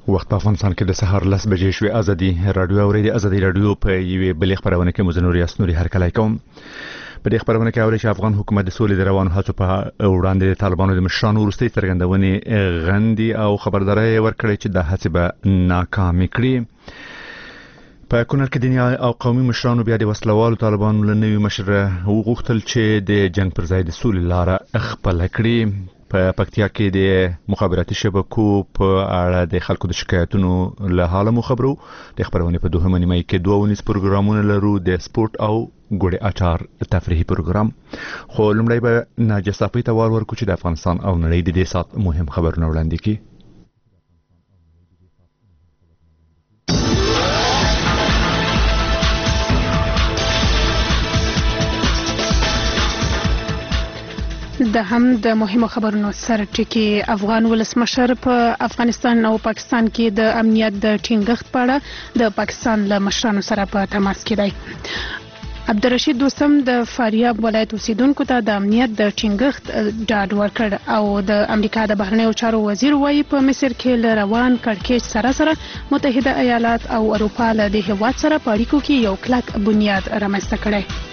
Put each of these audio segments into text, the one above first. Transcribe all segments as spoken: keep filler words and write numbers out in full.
وخت په افغانستان کې د سهار لس بجې شوې. ازادي رادیو اوري د ازادي رادیو په یوې بلې خبرونه کې مزنور یاسنوري هرکلی کوم. په دې خبرونه کې اوري چې افغان حکومت د سولې د روانو هڅو په وړاندې د طالبانو د مشرانو وروستۍ څرګندونې غندي او خبرداري ورکړي چې د هڅې به ناکامې کړي. په کونړ کې دیني او قومي مشرانو بیا د وسلوالو طالبانو له نوي مشر وغوښتل چې د جنگ پر ځای د سولې لاره خپل کړي. په پکتیا کې د مخابراتي شبکو په اړه د خلکو د شکایتونو له حاله مو خبرو. د خبرونه په دوهمه نیمه کې دوه ونیس پروګرامونه لرو، د سپورت او ګوډه اچار تفریحي پروګرام. خو لومړی به ناجیه صافی ته وار ورکو چې د افغانستان او نړۍ د دې سات مهم خبرونه وړاندې کړي. د هم د مهمو خبرونو سره ټکی افغان ولسمشر په افغانستان او پاکستان کې د امنیت د ټینګښت په اړه د پاکستان له مشرانو سره په تماس کې دی. عبدالرشید دوستم د فاریاب ولایت اوسیدونکو ته د امنیت د ټینګښت ډاډ ورکړ او د امریکا د بهرنیو چارو وزیر وايي په مصر کې له روان کړکېچ سره سره متحده ایالات او اروپا له دې هیواد سره په اړیکو کې یو کلک بنیاد رامنځته کړی.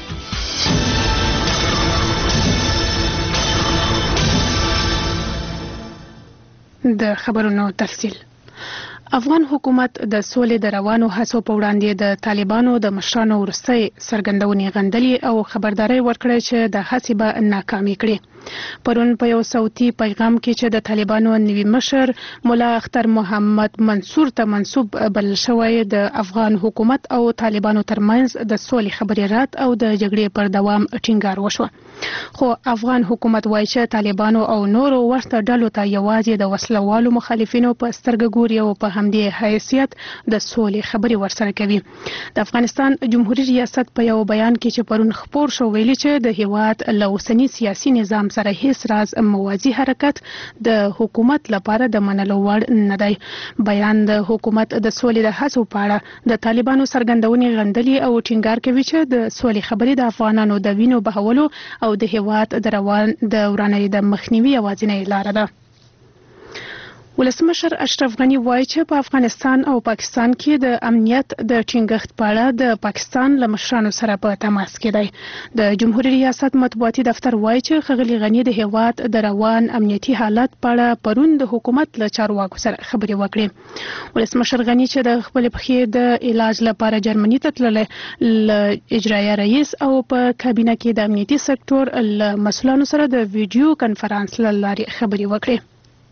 د خبرونو تفصیل. افغان حکومت د سولې د روانو هڅو په وړاندې د طالبانو د مشرانو وروستۍ څرګندونې غندلې او خبرداري ورکړې چې د هڅې به ناکامې کړي. پرون په یو صوتي پیغام کې چې د طالبانو نوي مشر مولا اختر محمد منصور ته منسوب بلل شوی د افغان حکومت او طالبانو ترمنځ د سولې خبرې رات او د جګړې پر دوام ټینګار وشو. خو افغان حکومت وایي چې طالبانو او نورو ورته ډلو ته یوازې د وسلوالو مخالفینو په سترګه ګوري او په همدې حیثیت د سولې خبرې ورسره کوي. د افغانستان جمهوریت ریاست په یو بیان کې چې پرون خپور شو ویلي چې د هیواد له اوسني سیاسي نظام سره هیڅ راز موازی حرکت د حکومت لپاره د منلو وړ نه دی. بیان د حکومت د سولې د هڅو په اړه د طالبانو څرګندونې غندلي او ټینګار کوي چې د سولې خبرې د افغانانو د وینو بهولو او د هیواد د روان د ورانۍ د مخنیوي یوازینۍ لاره ده. ولسمشر اشرف غنی وایي چې په افغانستان او پاکستان کې د امنیت د ټینګښت په اړه د پاکستان له مشرانو سره په تماس کې دی. د جمهوریت ریاست مطبوعاتي دفتر وایي چې ښاغلي غنی د هیواد د روان امنیتي حالت په اړه پرون د حکومت له چارواکو سره خبرې وکړې. ولسمشر غنی چې د خپل پخې د علاج لپاره جرمني ته تللی ل اجرایه رئیس او په کابینه کې د امنیتي سکتور له مسؤلانو سره د ویډیو کنفرانس له لارې خبرې وکړې.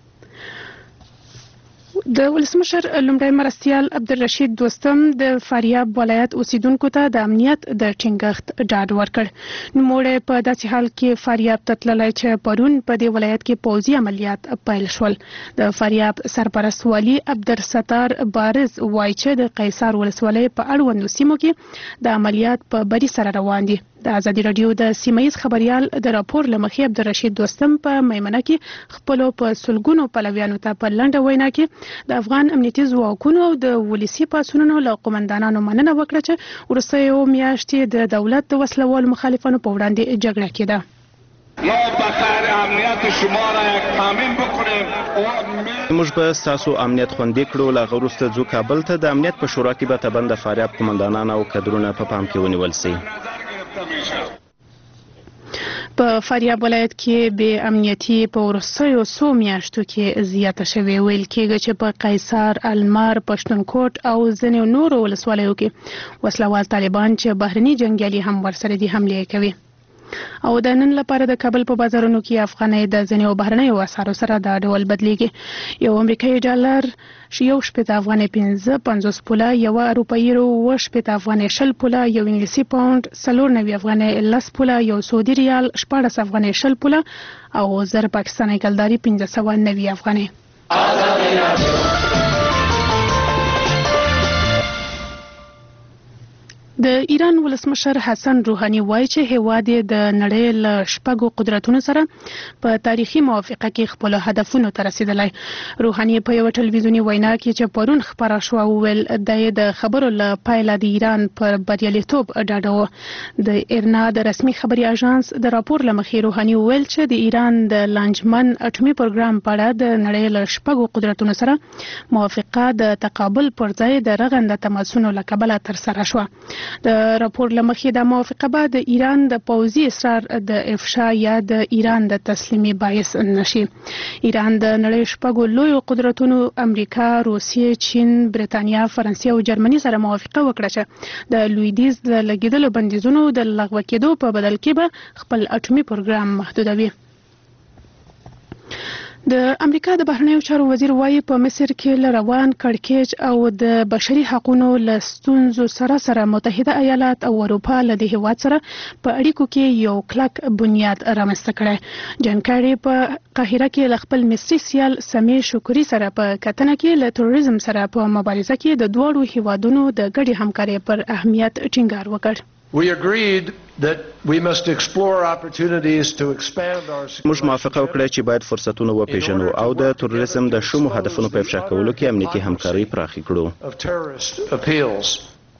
د ولسمشر لومړی مرستیال عبدالرشید دوستم د فاریاب ولایت اوسیدونکو ته د امنیت د ټینګښت ډاډ ورکړ. نوموړی په داسې حال کې فاریاب ته تللی چې پرون په دې ولایت کې پوځي عملیات پیل شول. د فاریاب سرپرست والي عبدالستار بارز وایي چې د قیصار ولسوالۍ په اړوندو سیمو کې د عملیات په بری سره روان دي. د ازادي رادیو د سیمایي خبريال د راپور لمخې عبدالرشید دوستم په میمنه کې خپل په سلګونو پلویانو ته په لنډه وینا کې د افغان امنیتي ځواکونو او د ولسی پاسونو له قومندانانو مننه وکړه چې وروسته میاشتې د دولت د وسلوال مخالفانو په وړاندې جګړه کېده. ما بخیر امنیت شما را یک تامین بکنیم. موږ به ستاسو امنیت خوندي کړو. له هغه وروسته ځو کابل ته. د امنیت په شورا کې به تبند فاریاب قومندانان او کډرونه په پام کې ونیول شي. په فاریاب ولایت کې بې امنیتي په وروستیو څو میاشتو کې زیاته شوې. ویل کېږي چې په قیصار، المار، پښتونخوا او ځینو نورو ولسوالیو کې وسلوال طالبان چې بهرني جنګیالي هم ورسره دي حملې کوي. او د نن لپاره د کابل په بازارونو کې افغانۍ د ځینو بهرنیو اسعارو سره د ډول بدلیږي. یو امریکایي ډالر یو شپېته افغانۍ پنځه پنځوس پوله، یو اروپایي یورو اوه شپېته افغانۍ شل پوله، یو انګلیسي پاونډ څلور نوي افغانۍ لس پوله، یو سعودي ریال شپاړس افغانۍ شل پوله او زر پاکستاني کلداري پنځه سوه نوي افغانۍ. د ایران ولسمشر حسن روحاني وایي چې هیواد د نړۍ له شپږو قدرتونو سره په تاریخي موافقه کې خپل هدفونو ته رسیدلی. روحاني په یو ټلویزیونی وینا کې چې پرون خبره شوه وویل د خبرو له پایله د ایران پر بریالیتوب ډاډه و. د ایرنا د رسمي خبري اژانس د راپور له مخې روحاني وویل چې د ایران د لانجمن اټومي پروګرام په اړه د نړۍ له شپږو قدرتونو سره موافقه د تقابل پر ځای د رغنده تماسونو له کبله ترسره شوه. د راپور لمخې د موافقه بعد د ایران د پوځي اصرار د افشا یا د ایران د تسلیمي باعث نشي. ایران د نړۍ شپږو لویو قدرتونو امریکا، روسیې، چین، برتانیا، فرانسې او جرمني سره موافقه وکړه چې د لویدیز د لګیدلو بندیزونو د لغوه کېدو په بدل کې به خپل اټومي پروګرام محدودوي. د امریکا د بهرنیو چارو وزیر وایي په مصر کې روان کړکېچ او د بشري حقوقو له ستونزو سره سره متحده ایالات او اروپا له دې هیواد سره په اړیکو کې یو کلک بنیاد رامنځته کړی. جان کاری په قاهره کې له خپل مصري سیال سمیع شکوري سره په کتنه کې له تروریزم سره په مبارزه کې د دوړو هیوادونو د ګډي همکارۍ پر اهمیت ټینګار وکړ. We agreed that we must explore opportunities to expand our موږ موافقه وکړه چې باید فرصتونه وپیژنو او د تروریزم د شومو هدفونو په افشا کولو کې امنیتي همکاري پراخه کړو.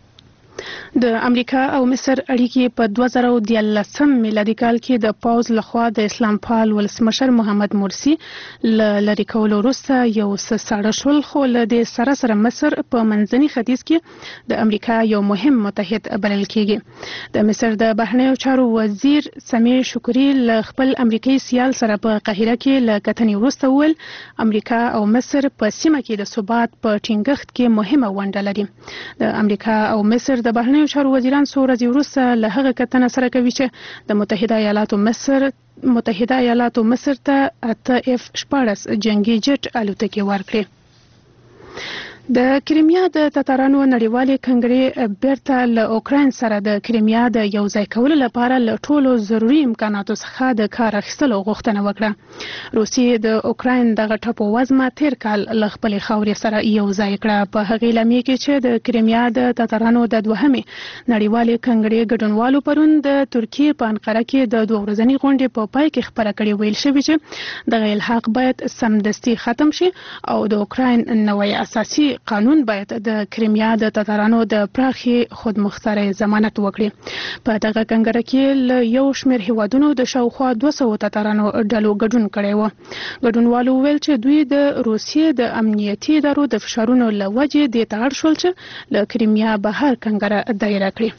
د امریکا او مصر اړیکې په دوه زره دیارلسم میلادي کال کې د پاوز لخوا د اسلام پال ولسمشر محمد مرسی ل لری کولو وروسته یو څه ساړه شول، خو له دې سره سره مصر په منځني ختیځ کې د امریکا یو مهم متحد بلل کېږي. د مصر د بهرنیو چارو وزیر سمیع شکوري له خپل امریکایي سیال سره په قاهره کې له کتنې وروسته وویل امریکا او مصر په سیمه کې د ثبات په ټینګښت کې مهمه ونډه لري. د امریکا او مصر د بهرنیو چارو وزیران څو ورځې وروسته له هغه کتنه سره کوي چې د متحده ایالاتو مصر متحده ایالاتو مصر ته اته اف شپاړس جنگي جټ الوتکې ورکړي. د کریمیا د تاتارانو نړیوالې کنګرې بیرته له اوکراین سره د کریمیا د یو ځای کولو لپاره له ټولو ضروري امکاناتو څخه د کار اخیستلو غوښتنه وکړه. روسیې د اوکراین دغه ټاپو وزمه تیر کال له خپلې خاورې سره یو ځای کړه. په هغې اعلامیې کې چې د کریمیا د تاتارانو د دوهمې نړیوالې کنګرې ګډونوالو پرون د ترکیې په انقره کې د دوه ورځنۍ غونډې په پای کې خبره کړې، ویل شوي چې دغه الحاق باید سمدستي ختم شي او د اوکراین نوی اساسي قانون باید د کریمیا د تاتارانو د پراخي خودمختارۍ ضمانت وکړي. په دغه کنګره کې له یو شمېر هیوادونو د شاوخوا دوه سوه تاتارانو ډلو ګډون کړی و. ګډونوالو ویل چې دوی د روسیې د امنیتي ادارو د فشارونو له وجې دې ته اړ شول چې له کریمیا بهر کنګره دایره کړي.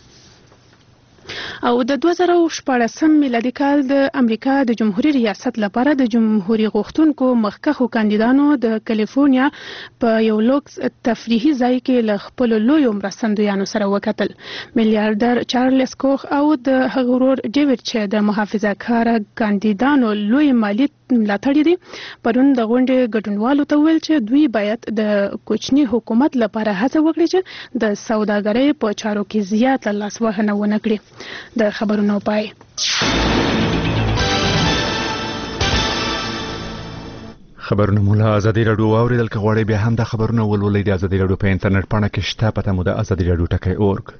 او د دوه زره شپاړسم میلادي کال د امریکا د جمهوریت ریاست لپاره د جمهوریت غوښتونکو مخکښو کاندیدانو د کالیفورنیا په یو لوکس تفریحي ځای کې له خپل لویو مرستندویانو سره وکتل. میلیارډر چارلز کوخ او د هغه ورور ډیوډ چې د محافظه کار کاندیدانو لوی مالی ملاتړي دي پرون د غونډې ګډونوالو ته ویل چې دوی باید د کوچني حکومت لپاره هڅه وکړي چې د سوداګرۍ په چارو کې زیاته لاسوهنه ونه کړي. د خبرونو پای. خبرونه مولا ازادي رادیو اوریدل کغوړې بیا هم د خبرونو ولولې د ازادي رادیو په انټرنیټ باندې کې شته پته مو د ازادي رادیو ټکی اورګ.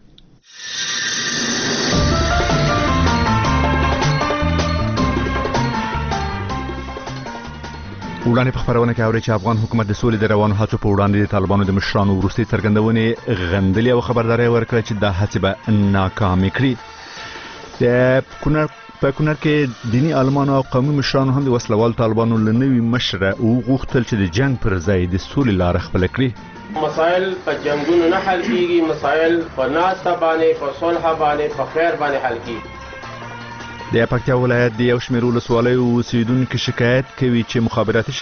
وړاندې په خبرونه کې اوري چې افغان حکومت د سولې د روانو هڅو په وړاندې د طالبانو د مشرانو وروستي څرګندونې غندلې او خبرداري ورکړه چې دا هڅې به ناکامې کړي. د کونړ په کونړ کې دینی عالمانو او قومي مشرانو هم د وسلوال طالبانو له نوي مشره وغوښتل چې د جنگ پر ځای د سولې لار خپل کړي. مسائل په جنگونو نه حل کیږي، مسائل په ناسته باندې په صلح باندې په خیر باندې حل کیږي. د پکتیا ولایت د یو شمېر ولسوالیو اوسیدونکو شکایت کوي چې مخابراتي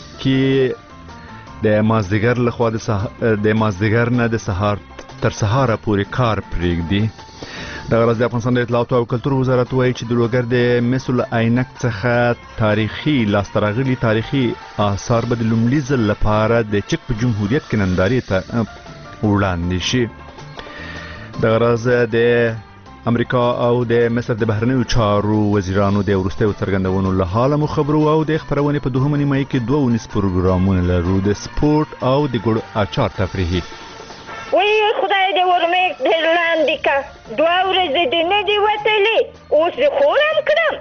شبکې د مازدیګر لخوا د مازدیګر نه د سهار تر سهاره پورې کار پرېږدي. دغه ورځ د افغانستان د اطلاعاتو او کلتور وزارت وایي چې د لوګر د مسل عینک څخه تاریخي لاسته راغلي تاریخي آثار به د لومړي ځل لپاره د چک په جمهوریت کې نندارې ته وړاندې شي. دغه ورځ د امریکا او د مصر د بهرنیو چارو وزیرانو د وروستیو څرګندونو له حاله مو خبرو او د خبرونې په دوهمه نیمایي کې دوه ونیس پروګرامونه لرو، د سپورت او د ګډ اچار تفریحي. وای خدای دې دې ورمې ډېر لاندې کا دوه ورځې دې نه دي وتلې اوس دې خورم کړم.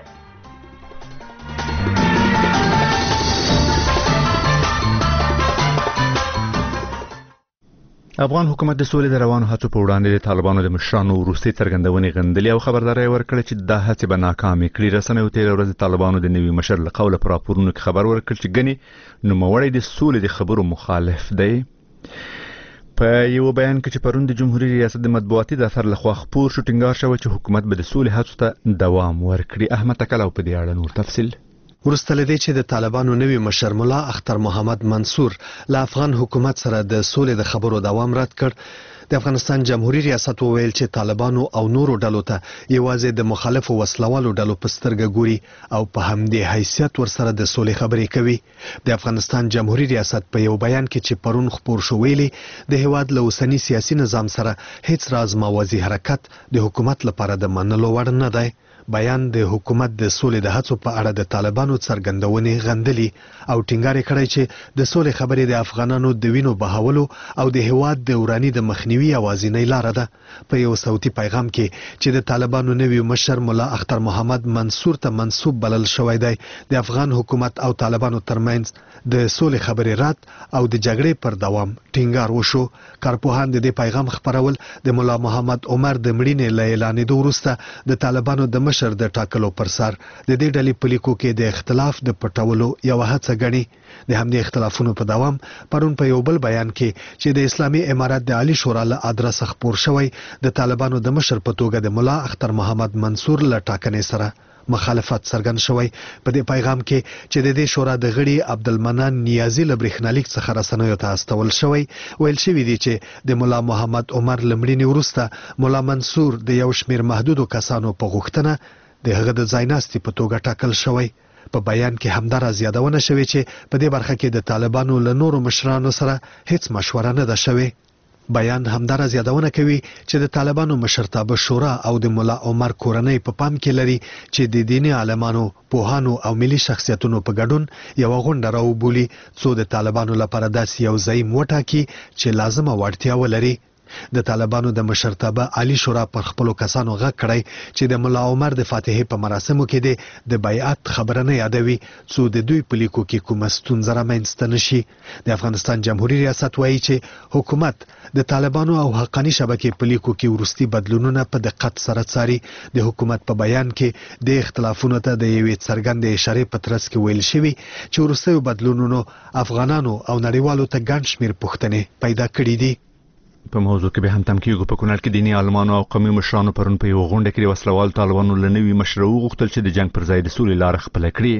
افغان حکومت د سولې د روانو هڅو په وړاندې د طالبانو د مشرانو وروستي څرګندونې غندلې او خبرداري ورکړه چې دا هڅې به ناکامې کړي. رسنیو تېره ورځ د طالبانو د نوي مشر له قوله په راپورونو کې خبر ورکړ چې ګنې نوموړی د سولې د خبرو مخالف دی. په یو بیان کې چې پرون د جمهوریت ریاست د مطبوعاتي دفتر لخوا خپور شو ټینګار شوی چې حکومت به د سولې هڅو ته دوام ورکړي. احمد تکلو په دې اړه نور تفصیل. ورسته لدی چې د طالبانو نوی مشر مولا اختر محمد منصور له افغان حکومت سره د سولې د خبرو دوام رد کړ. د افغانستان جمهوریت ریاست وویل چې طالبانو او نورو ډلو ته یوازې د مخالفو وسلوالو ډلو په سترګه ګوري او په همدې حیثیت ورسره د سولې خبرې کوي. د افغانستان جمهوریت ریاست په یو بیان کې چې پرون خپور شو ویلي د هیواد له اوسنی سیاسي نظام سره هیڅ راز موازی حرکت د حکومت لپاره د منلو وړ نه دی. بیان د حکومت د سولې د هڅو په اړه د طالبانو څرګندونې غندلي او ټینګار کړی چې د سولې خبرې د افغانانو د وینو بهولو او د هیواد د ورانی د مخنیوي اوازینۍ لار ده. په یو صوتي پیغام کې چې د طالبانو نوی مشر مولا اختر محمد منصور ته منسوب بلل شوی دی د افغان حکومت او طالبانو ترمنځ د سولې خبرې رد او د جګړې پر دوام ټینګار وشو. کارپوهان د دې پیغام خبرول د مولا محمد عمر د مړینې له اعلانېدو وروسته د طالبانو د مشر د ټاکلو پر سر د دې ډلې په لیکو کې د اختلاف د پټولو یو هڅه ګڼي. د همدې اختلافونو په دوام پرون په یو بل بیان کې چې د اسلامي امارات د عالی شورا له ادرسه خپور شوی د طالبانو د مشر په توګه د مولا اختر محمد منصور له ټاکنې سره مخالفت څرګند شوی. په دې پیغام کې چې د دې شورا د غړي عبدالمنان نیازی له برېښنالیک څخه رسنیو ته استول شوی ویل شوی دی چې د مولا محمد عمر لمړینې وروسته مولا منصور د یو شمیر محدودو کسانو په غوښتنه د هغه د ځایناستي په توګه ټاکل شوی. په بیان کې همدارا زیادونه شوی چې په دې برخه کې د طالبانو له نورو مشرانو سره هیڅ مشوره نه ده شوی. بیان همدارا زیادونه کوي چې د طالبانو مشرتابه شورا او د مولا عمر کورنۍ په پام کې لري چې د دیني عالمانو، پوهانو او ملي شخصیتونو په ګډون یو غونډه راوبولي څو د طالبانو لپاره داسې یو ځای موټاکي چې لازمه وړتیا ولري. د طالبانو د مشرتابه عالی شورا پر خپل کسانو غږ کړی چې د مولا عمر د فاتحې په مراسمو کې د بیعت خبره نه یادوي څو د دوی په لیکو کې کومه ستونزه رامنځته نشي. د افغانستان جمهوریت ریاست وایي چې حکومت د طالبانو او حقانی شبکې په لیکو کې ورستي بدلونونه په دقت سره څاري. د حکومت په بیان کې د اختلافونو ته د یوې څرګندې اشارې په ترڅ کې ویل شوی چې ورستیو بدلونونو افغانانو او نړیوالو ته ګڼ شمیر پوښتنې پیدا کړې دي. په موضوع کې به هم تم کېږو. په کونړ کې دیني عالمانو او قومي مشرانو پرون په یو غونډه کې د وسلوال طالبانو له نوي مشر وغوښتل چې د جنگ پر ځای د سولې لار خپله کړي.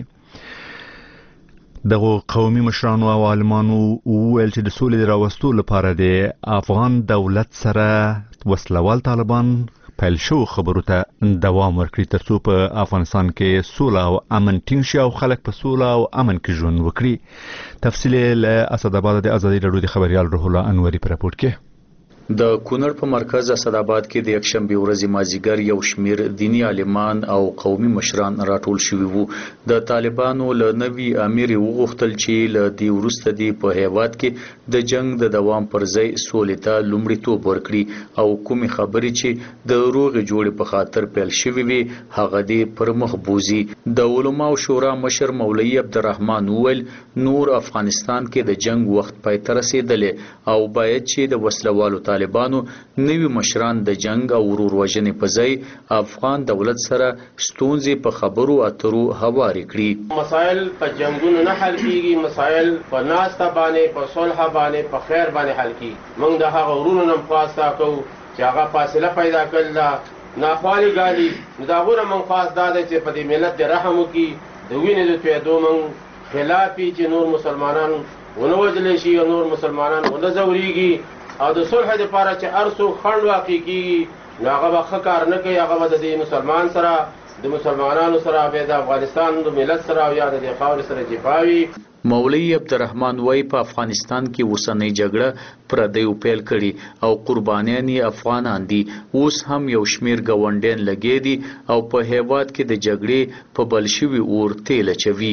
دغه قومي مشرانو او عالمانو وویل چې د سولې د راوستو لپاره د افغان دولت سره وسلوال طالبان پیل شو خبرو ته دوام ورکړي ترڅو په افغانستان کې سوله او امن ټینګ شي او خلک په سوله او امن کې ژوند وکړي. تفصیل له اسداباد د ازادي راډیو د خبريال روح الله انوري په راپور کې. د کونړ په مرکز اسداباد کې د یکشنبه ورځې مازیګر یو شمیر دینی عالمان او قومي مشران راټول شوي وو. د طالبانو له نوي امیر وغوښتل چې له دې وروسته دی په هیواد کې د جنگ د دوام پر ځای سولې ته لومړیتوب ورکړي او کومې خبرې چې د روغې جوړې په خاطر پیل شوې وي هغه دی پر مخ بوزي. د علماء شورا مشر مولوي عبدالرحمن وویل نور افغانستان کې د جنگ وخت پای ته رسیدلی او باید چې د وسلوالو طالبانو نوی مشران د جنگ او ورور وژنې په ځای افغان دولت سره ستونزې په خبرو اترو هواري کړي. مسائل په جنگونو نه حل کیږي، مسائل په ناسته باندې په صلح باندې په خیر باندې حل کیږي. موږ د هغه ورونو نن خواسته کوو چې هغه فاصله پیدا کړل ناخوالي ګالي نو دا غوړه موږ خاص دا چې په دې ملت د رحم وکړي د وینې د تویدو موږ خلافي چې نور مسلمانان ونه وجل شي او نور مسلمانان ونه زوريږي او د صلح لپاره چې ارسو خند واقع کیږي نو هغه به ښه کار نه کوي، هغه به د مسلمان سره د مسلمانانو سره به د افغانستان د ملت سره او یا د خاورې سره جفاوي. مولوي عبدالرحمن وای په افغانستان کې اوسنۍ جګړه پردیو پیل کړي او قربانیان یې افغانان دي. اوس هم یو شمیر ګاونډیان لګې دي او په هیواد کې د جګړې په بل شوي اور تیل اچوي.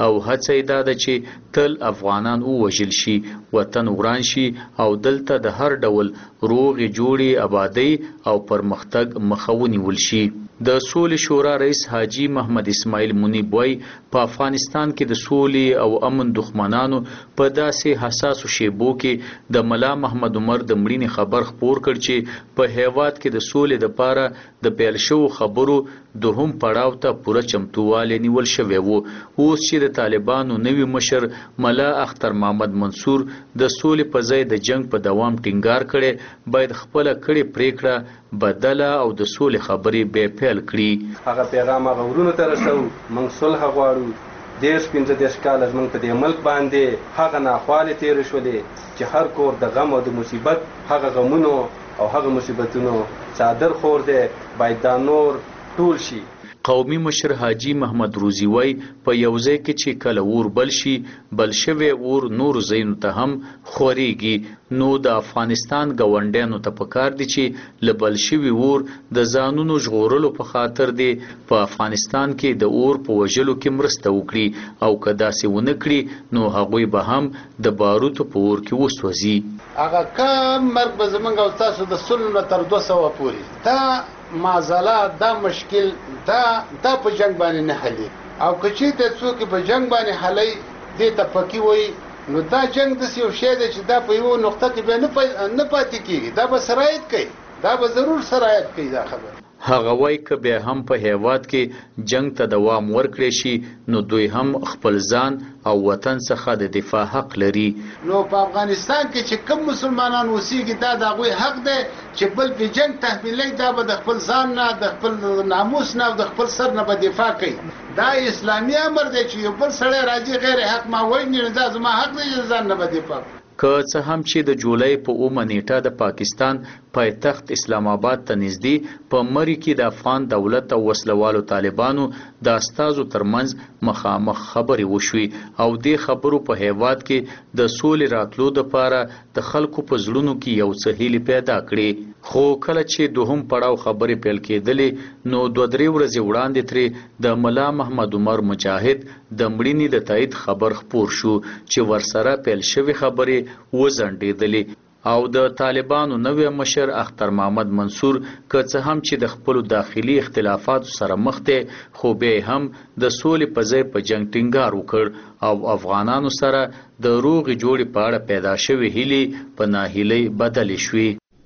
او هڅه یې دا ده چې تل افغانان ووژل شي، وطن وران شي او دلته د هر ډول روغې جوړې آبادۍ او پرمختګ مخه ونیول شي. د سولې شورا رئیس حاجی محمد اسماعیل منیب وایي په افغانستان کې د سولې او امن دښمنانو په داسې حساسو شیبو کې د ملا محمد عمر د مړینې خبر خپور کړ چې په هیواد کې د سولې دپاره د پیل شوو خبرو دوهم پړاو ته پوره چمتووالی نیول شوی و. اوس چې د طالبانو نوي مشر ملا اختر محمد منصور د سولې په ځای د جنگ په دوام ټینګار کړی، باید خپله کړې پریکړه بدله او د سولې خبرې بیا پیل کړي. هغه پیغام هغه ورونو ته رسوو، موږ صلح غواړو. دېرش پنځه دېرش کاله زموږ په دې ملک باندې هغه ناخوالې تېرې شولې چې هر کور د غم او د مصیبت هغه غمونو او هغه مصیبتونو څادر خور دی، باید دا نور ټول شي. قومي مشر حاجی محمد روزي وای په یو ځای کې چې کله اور بل شي، بل شوی اور نور ځایونو ته هم خورېږي. نو د افغانستان ګاونډیانو ته پکار دي چې له بل شوي اور د ځانونو ژغورلو په خاطر دی په افغانستان کې د اور په وژلو کې مرسته وکړي، او که داسې ونه کړي نو هغوی به هم د باروتو په اور کې وسوځي. هغه کم مرګ به زموږ او تاسو د سلو نه تر دوه سوه پورې دا معضله، دا مشکل دا دا په جنگ باندې نه حلي. او که چېرته څوک په جنگ باندې حلي دې ته پکې وایي، نو دا جنگ داسې یو شی دی چې دا په یوه نقطه کې بیا نه پاتې کېږي، دا به سرایت کوي، دا به ضرور سرایت کوي. دا خبره هغه وایي که بیا هم په هیواد کې جنگ ته دوام ورکړی شي نو دوی هم خپل ځان او وطن څخه د دفاع حق لري. نو په افغانستان کې چې کوم مسلمانان اوسېږي دا د هغوی حق دی چې بل په جنگ تحمیلوي، دا به د خپل ځان نه، د خپل ناموس نه او د خپل سر نه به دفاع کوي. دا اسلامي امر دی چې یو بل سړی راځي غیر حق ما وژني، نو دا زما حق دی چې ځان نه به دفاع کوي. که څه هم چې د جولای په اومه نیټه د پاکستان پایتخت اسلام آباد ته نږدې په مری کې د افغان دولت او وسلوالو طالبانو د استازو ترمنځ مخامخ خبرې وشوي او دې خبرو په هیواد کې د سولې راتلو دپاره د خلکو په زړونو کې یو څه هیلې پیدا کړې. خو کله چې دوهم پړاو خبرې پیل کېدلې نو دوه درې ورځې وړاندې ترې د ملا محمد عمر مجاهد د مړینې د تایید خبر خپور شو چې ورسره پیل شوې خبرې وځنډېدلې. او د طالبانو نوی مشر اختر محمد منصور که څه هم چې د خپلو داخلي اختلافاتو سره مخ دی، خو بیا هم د سولې په ځای په جنګ ټینګار وکړ او افغانانو سره د روغې جوړې په اړه پیدا شوې هیلې په ناهیلۍ بدلې شوې.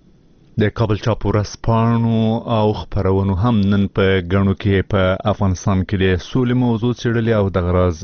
د کابل چاپ ورځپاڼو او خپرونو هم نن په غنو کې په افغانستان کې د سولې موضوع څېړلې او د غراز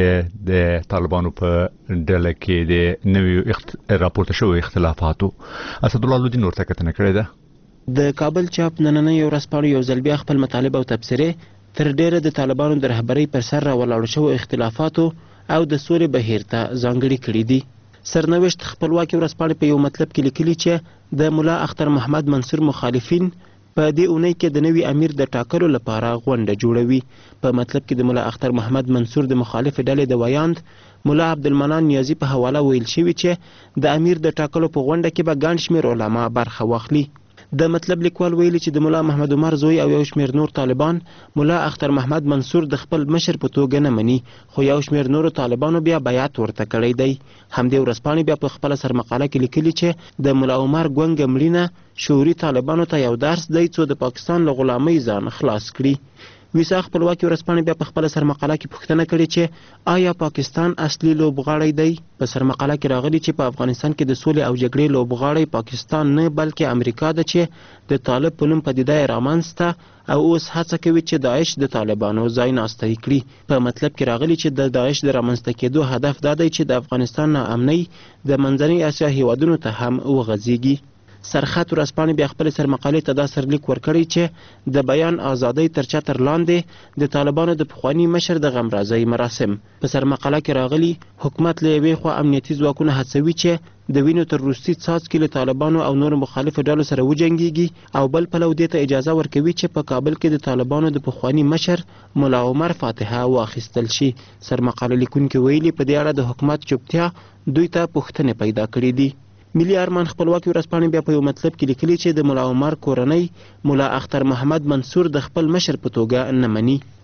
د طالبانو په ډله کې د نوي راپورته شوی اختلافاتو. اسد الله الدین ورته کتنه کړې ده. د کابل چاپ نننۍ ورځپاڼو یو ځل بیا خپل مطالب او تبصرې تر ډیره د طالبانو د رهبرۍ پر سر راولاړو شوو اختلافاتو او د سولې بهیر ته ځانګړي کړي دي. سرنوشت خپلواکي ورځپاڼې په یو مطلب کې لیکلي چې د ملا اختر محمد منصور مخالفین په دې اونۍ کې د نوي امیر د ټاکلو لپاره غونډه جوړوي. په مطلب کې د ملا اختر محمد منصور د مخالف ډلې د ویاند ملا عبدالمنان نیازي په حواله ویل شوي چې د امیر د ټاکلو په غونډه کې به ګڼ شمېر علما برخه واخلي. د مطلب لیکوال ویلي چې د ملا محمد عمر زوی او یو شمېر نور طالبان ملا اختر محمد منصور د خپل مشر په توګه نه مني، خو یو شمېر نورو طالبانو بیا بیعت ورته کړی دی. همدې ورځپاڼې بیا په خپله سرمقاله کې لیکلي چې د ملا عمر ګونګه مړینه شعوري طالبانو ته یو درس دی څو د پاکستان له غلامۍ ځان خلاص کړي. ویسا خپلواکي ورځپاڼې بیا په خپله سرمقاله کې پوښتنه کړې چې آیا پاکستان اصلي لوبغاړی دی؟ په سرمقاله کې راغلي چې په افغانستان کې د سولې او جګړې لوبغاړی پاکستان نه بلکې امریکا ده چې د طالب په نوم پدیده یې رامنځته او اوس هڅه کوي چې داعش د طالبانو ځای ناستی کړي. په مطلب کې راغلي چې د داعش د رامنځته کېدو هدف دا دی چې د افغانستان ناامنۍ د منځنۍ اسیا هیوادونو ته هم وغځېږي. سرخط ورځپاڼې بیا خپل سرمقالې ته دا سرلیک ورکړی چې د بیان ازادۍ تر چتر لاندې د طالبانو د پخواني مشر د غمرازۍ مراسم. په سرمقاله کې راغلي حکومت له یوې خوا امنیتي ځواکونه هڅوي چې د وینو تر وروستي څاڅکي له طالبانو او نورو مخالفو ډلو سره وجنګېږي او بل پلو دې ته اجازه ورکوي چې په کابل کې د طالبانو د پخواني مشر ملا عمر فاتحه واخیستل شي. سرمقاله لیکونکي ویلي په دې اړه د حکومت چوپتیا دوی ته پوښتنې پیدا کړي دي. ملي ارمان خپلواکي ورځپاڼې بیا په یو مطلب کې لیکلي چې د ملا عمر کورنۍ ملا اختر محمد منصور د خپل مشر په توګه نه مني.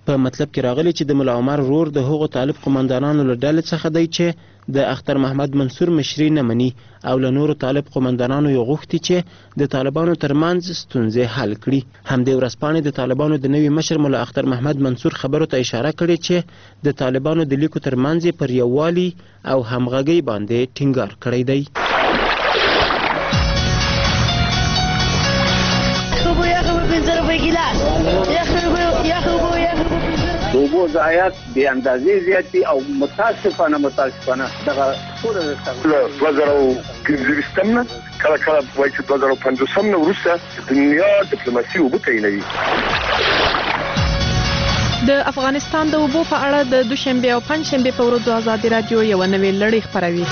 په مطلب کې راغلی چې د ملا عمر رور د هغو طالب قومندانانو له ډلې څخه دی چې د اختر محمد منصور مشري نه مني او له نورو طالب قومندانانو یې غوښتي چې د طالبانو ترمنځ ستونزې حل کړي. همدې ورځپاڼې د طالبانو د نوي مشر ملا اختر محمد منصور خبرو ته اشاره کړې چې د طالبانو د لیکو ترمنځ یې پر یووالي او همغږۍ باندې ټینګار کړی دی. د اوبو ضایعات بې اندازې زیات دي او متاسفانه متاسفانه دغه ټوله له دوه زره او پنځه نه کله کله وایي چې دوه زره او پنځوس نه وروسته د دنیا ډیپلوماسي اوبه تعینوي. د افغانستان د اوبو په اړه د دوشنبه او پنځشنبه په ورځو ازادي رادیو یو نوې لړۍ خپروي.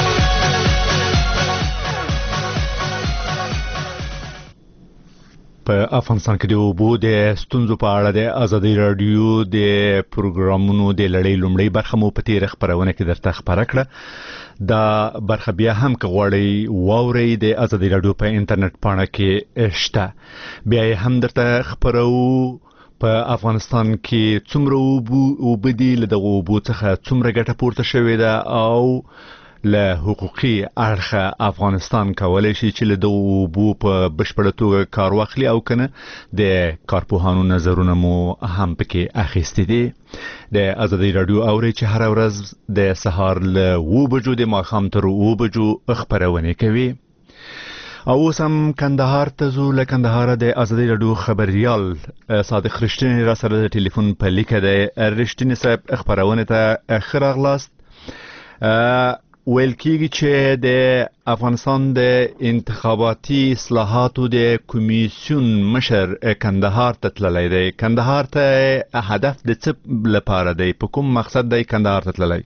په افغانستان کې د اوبو د ستونزو په اړه د ازادي رادیو د پروګرامونو د لړۍ لومړی برخه مو په تیر خبرونه کې درته خبره کړه. دا برخه بیا هم که غواړئ واورئ د ازادي رادیو په انټرنیټ پاڼه کې شته. بیا یې هم درته خبرو په افغانستان کې څومره اوبو اوبه دي، له دغو اوبو څخه څومره ګټه پورته شوې ده او له حقوقي اړخه افغانستان کولی شي چې له دغو اوبو په بشپړه توګه کار واخلي او کنه د کارپوهانو نظرونه مو هم پکې اخیستي دي. د ازادي رادیو اوري چې هر ورځ د سهار له اوه بجو د ماښام تر اوه بجو خبرونه کوي. او اوس هم کندهار ته ځو. له کندهار د ازادي رادیو خبريال صادق رښتینی را سره د ټلیفون په لیکه دی. رښتینی صاحب خبرونه ته ښه راغلاست. ویل کېږي چې د افغانستان د انتخاباتي اصلاحاتو د کمیسیون مشر کندهار ته تللی دی. کندهار ته هدف د څه لپاره دی؟ په کوم مقصد دی کندهار ته تللی؟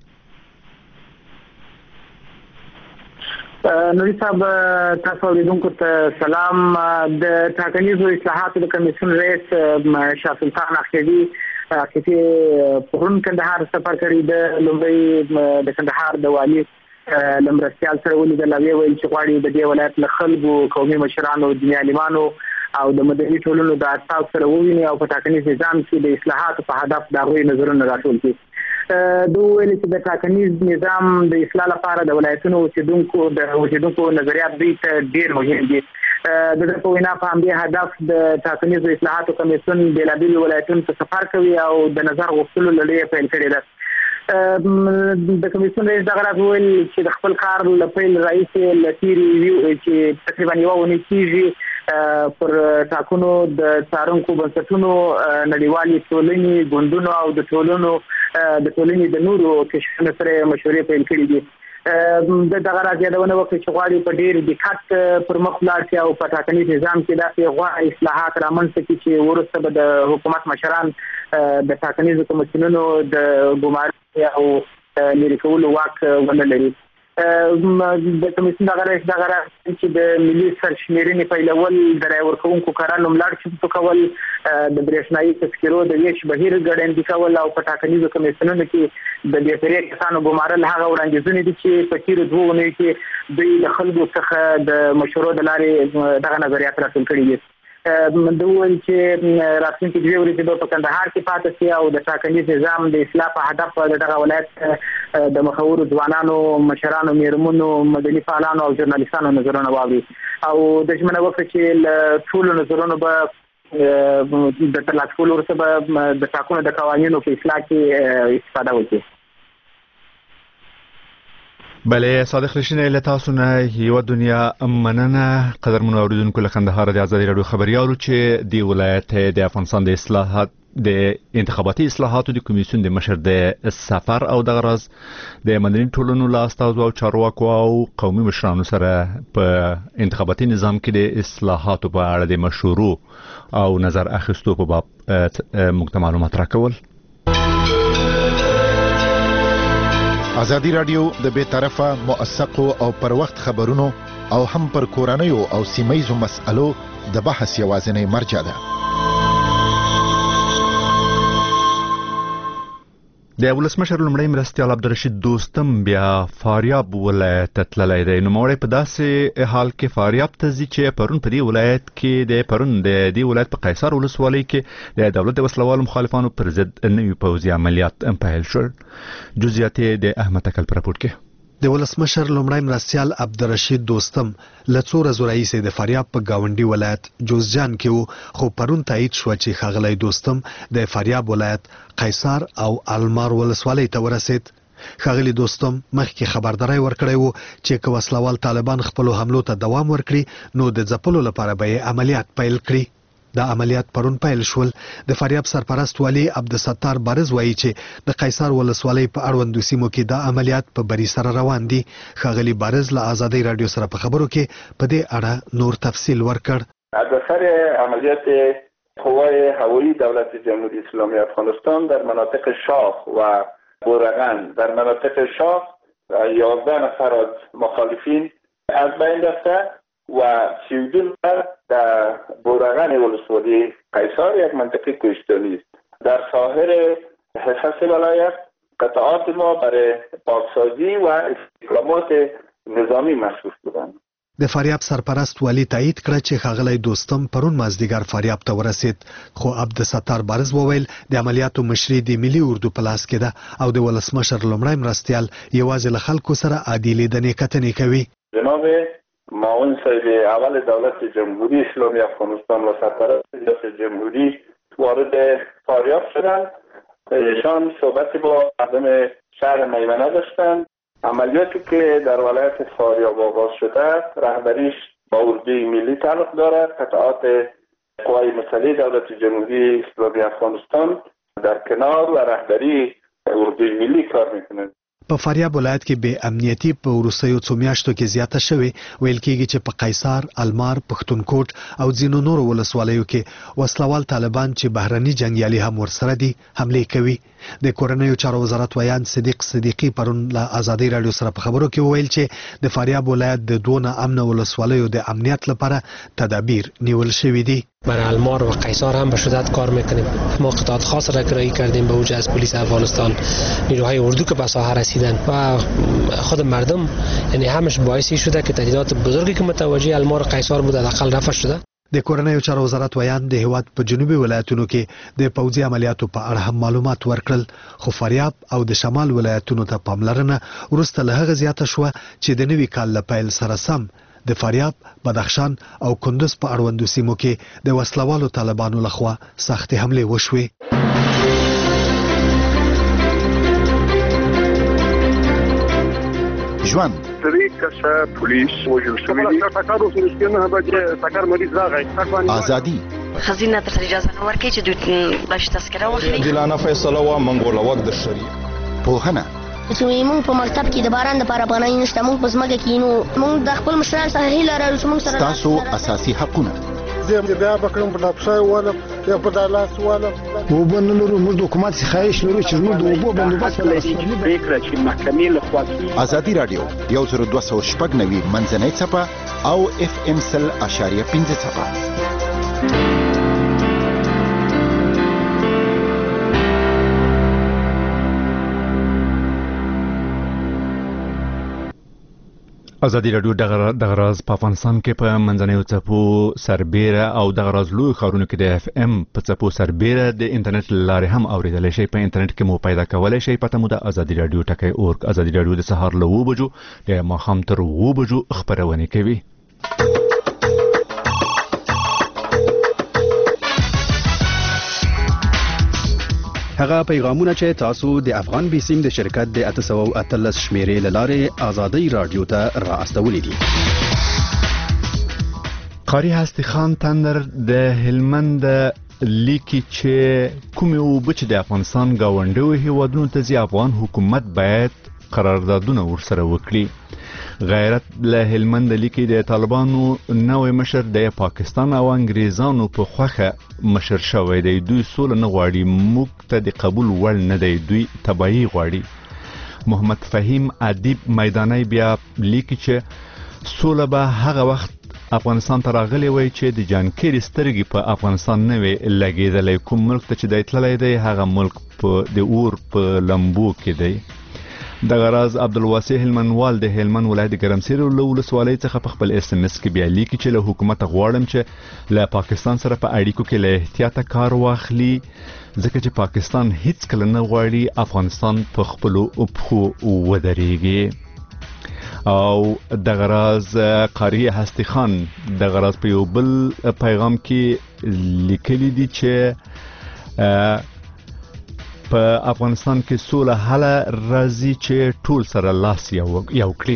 نوري صاحب تاسو اوریدونکو ته سلام. د ټاکنیزو اصلاحاتو د کمیسیون رئیس شاه سلطان اخیری اخیری پرون کندهار سفر کړی د لومړی د کندهار د والي لمرستیال سره ولیدل او ویل چې غواړي د دې ولایت له خلکو، قومي مشرانو، دیني عالمانو او د مدني ټولنو د اصحاب سره وویني او په ټاکنیز نظام کې د اصلاحاتو په هدف د هغوی نظرونه راټول کړي. دوی ویل چې د ټاکنیز نظام د اصلاح لپاره د ولایتونو اوسیدونکو د اوسیدونکو نظریات دوی ته ډېر مهم دي. د دې په وینا په همدې هدف د ټاکنیزو اصلاحاتو کمیسیون بېلابېلو ولایتونو ته سفر کوي او د نظر غوښتلو لړۍ پیل کړې ده. د کمیسیون رئیس دغه راز ویل چې د خپل کار له پیل راهیسې له تېرې چې تقریبا یوه اونۍ کېږي پر ټاکنو د څارونکو بنسټونو، نړیوالې ټولنې، ګوندونو او د ټولنو د ټولنې د نورو قشرونو سره مشورې پیل کړي دي. د دغه راز یادونه وکړي چې غواړي په ډېر دقت پر مخ ولاړ شي او په ټاکنیز نظام کې داسې غوره اصلاحات رامنځته کړي چې وروسته به د حکومت مشران د ټاکنیزو کمیسیونونو د ګمارنې او لرې کولو واک ونه لري. د کمیسیون دغه رئیس دغه راز چې د ملي سرشمېرنې پیلول، د رایې ورکوونکو کارانو ملاتړ چمتو کول، د برېښنایي تذکرو د ویش بهیر ګړندي کول او په ټاکنیزو کمیسیونونو کې د بې پرې کسانو ګمارل هغه وړاندیزونه دي چې په تېرو دوو اونیو کې دوی له خلکو څخه د مشورو د لارې دغه نظریات راټول کړي دي. دوی ویل چې راتلونکي دوې ورځې به په کندهار کې پاتې شي او د ټاکنیز نظام د اصلاح په هدف د دغه ولایت د مخورو ځوانانو، مشرانو، میرمنو، مدني فعالانو او ژورنالیستانو نظرونه واوري او د ژمنه وکړه چې له ټولو نظرونو به د ترلاسه کولو وروسته به د ټاکنو د قوانینو په اصلاح کې استفاده وکړي. بله صادق رښتینی له تاسو نه یوه دنیا مننه. قدرمنو اوریدونکو له کندهار د ازادي راډیو خبریالو چې د ولایت د افغانستان د اصلاحات د انتخاباتي اصلاحاتو د کمیسیون د مشر د سفر او دغه راز د مدني ټولنو له استازو او چارواکو او قومي مشرانو سره په انتخاباتي نظام کې د اصلاحاتو په اړه د مشورو او نظر اخیستو په باب موږ ته معلومات راکول. ازادي رادیو د بې طرفه، موثقو او پر وخت خبرونو او هم پر کورنیو او سیمه‌یزو مسألو د بحث یوازینی مرجع ده. د ولسمشر لومړی مرستیال عبدالرشید دوستم بیا فاریاب ولایت ته تللی دی. نوموړی په داسې حال کې فاریاب ته ځي چې پرون په دې ولایت کې د پرون د دې ولایت په قیصار ولسوالۍ کې د دولت د وسلوالو مخالفانو پر ضد نوي پوځي عملیات پیل شول. جزئیات د احمد تکل په راپور کې. د ولسمشر لومړی مرستیال عبدالرشید دوستم له څو ورځو راهیسې د فاریاب په گاونډي ولایت جوزجان کې وو، خو پرون تایید شو چې ښاغلی دوستم د فاریاب ولایت قیصار او المار ولسوالۍ ته ورسید. ښاغلي دوستم مخکې خبرداری ورکړی وو چې که وسلوال طالبان خپلو حملو ته دوام ورکړي نو د ځپلو لپاره به یې عملیات پیل کړي. دا عملیات پرون پیل شول. د فاریاب سرپرست والی عبدالستار بارز وایي چې د قیصار ولسوالۍ په اړوندو سیمو کې دا عملیات په بری سره روان دي. ښاغلي بارز له آزادۍ رادیو سره په خبرو کې په دې اړه نور تفصیل ورکړ. از اثر عملیات قوای هوایی دولت جمهوری اسلامی افغانستان در مناطق شاخ و بورغن، در مناطق شاخ یازده نفر از مخالفین از بین رفته و سی و دو نفر در بورغن ولسوالی قیصار یک منطقه کوهستانی است. در ساحل حصص ولایت قطعات ما برای پاکسازی و استحکامات نظامی مصروف بودند. د فاریاب سرپرست والی تایید کړ چې ښاغلی دوستم پرون مازدیګر فاریاب ته ورسید، خو عبدالستار بارز وویل د عملیاتو مشري د ملي اردو په لاس کې ده او د ولسمشر لومړی مرستیال یوازې له خلکو سره عادي لیدنې کتنې کوي. جناب معاون صاحب اول دولت جمهوری اسلامی افغانستان و سرپرست دولت جمهوری وارد فاریاب شدند. ایشان صحبتی با مردم شهر میمنه داشتند. عملیاتی که در ولایت فاریاب آغاز شده رهبریش با اردوی ملی تعلق دارد. قطعات قوای مسلح دولت جمهوری اسلامی افغانستان در کنار و رهبری اردوی ملی کار میکنند. په فاریاب ولایت کې بې امنیتي په وروستیو څو میاشتو کې زیاته شوې. ویل کېږي چې په قیصار، المار، پښتونکوټ او ځینو نورو ولسوالیو کې وسلوال طالبان چې بهرني جنګیالي هم ورسره دي حملې کوي. د کورنیو چارو وزارت ویان صدیق صدیقي پرون له آزادۍ رادیو سره په خبرو کې وویل چې د فاریاب ولایت د دوه ناامنه ولسوالیو د امنیت لپاره تدابیر نیول شوي دي. برای المار و قیصار هم به شدت کار میکنیم. ما قطعات خاص را کرایه کردیم به اوج از پلیس افغانستان، نیروهای اردو که به ساحه رسیدن و خود مردم، یعنی همش باعثی شده که تهدیدات بزرگی که متوجه المار و قیصار بود حداقل رفع شده. د کورنیو چارو وزارت ویان د هیواد په جنوبي ولایتونو کې د پوځي عملیاتو په اړه هم معلومات ورکړل، خو فاریاب او د شمال ولایتونو ته پاملرنه وروسته له هغه زیاته شوه چې د نوي کال له پیل سره سم د فاریاب، بدخشان او کندوز په اړوندو سیمو کې د وسلوالو طالبانو لخوا سختې حملې وشوې. ژوند درې کسه پولیس وژل شوي دي. ټکر وشو نه به ټکر مریض راغی. ازادي خزینه ته اجازه نه ورکړي چې دوی باش تذکره واخلي. عادلانه فیصله و منګول وخت د شریک پوهنه چې موږ په مکتب کې د باران لپاره پناه نشته، موږ په ځمکه کې نو موږ د خپل مشران سره هیله لرو چې موږ سره تاسو اساسي حقونه زم بیا بکرم په لپسای ولا یا په دالاس ولا وبنلرو موږ د حکومت څخه خواهش لرو چې موږ د اوبو بندوبست لري فکر چې محکمې له خوا ازادي رادیو یو زر دوه سوه شپږ نوي منځنۍ څپه او اف ام سل اشاریه پنځه څپه. ازادي رادیو دغه راز په افغانستان کې په منځنیو څپو سربیره او دغه راز لوی ښارونو کې د اف ام په څپو سربیره د انټرنیټ لارې هم اوریدلی شي. په انټرنیټ کې مو پیدا کولی شي. پته مو د ازادي رادیو ټکی اورګ. ازادي رادیو د سهار له اوه بجو د ماښام تر اوه بجو خپرونې کوي. هغه پیغامونه چې تاسو د افغان بیسیم د شرکت د اته سوه او اتلس شمیرې له لارې ازادۍ رادیو ته را استولی دي. قاری هستی خان تندر د هلمند لیکي چې کومې اوبه چې د افغانستان ګاونډیو هیوادونو ته ځي افغان حکومت باید قراردادونه ورسره وکړي. غیرت له هلمند لیکي د طالبانو نوې مشر د پاکستان او انګریزانو په خوخه مشر شوی دی. دوی سوله نه غواړي، موږ ته د قبول وړ نه دی، دوی تباهي غواړي. محمد فهیم ادیب میدانی بیا لیکي چې سوله به هغه وخت افغانستان ته راغلی وای چې د جان کیری سترګې په افغانستان نه وي لګېدلې. کوم ملک ته چې دی تللی دی هغه ملک په د اور په لمبو کې دی. دغه راز عبدالواسع هلمندوال د هلمند ولایت ګرمسیر له ولسوالۍ څخه په خپل اس ام اس کې بیا لیکي چې له حکومت غواړم چې له پاکستان سره په اړیکو کې له احتیاطه کار واخلي، ځکه چې پاکستان هیڅ کله نه غواړي افغانستان په خپلو پښو ودرېږي. او دغه راز قاری هستی خان دغه راز په یو بل پیغام کې لیکلي دي چې په افغانستان کې سوله هله راځي چې ټول سره لاس یو یو کړي.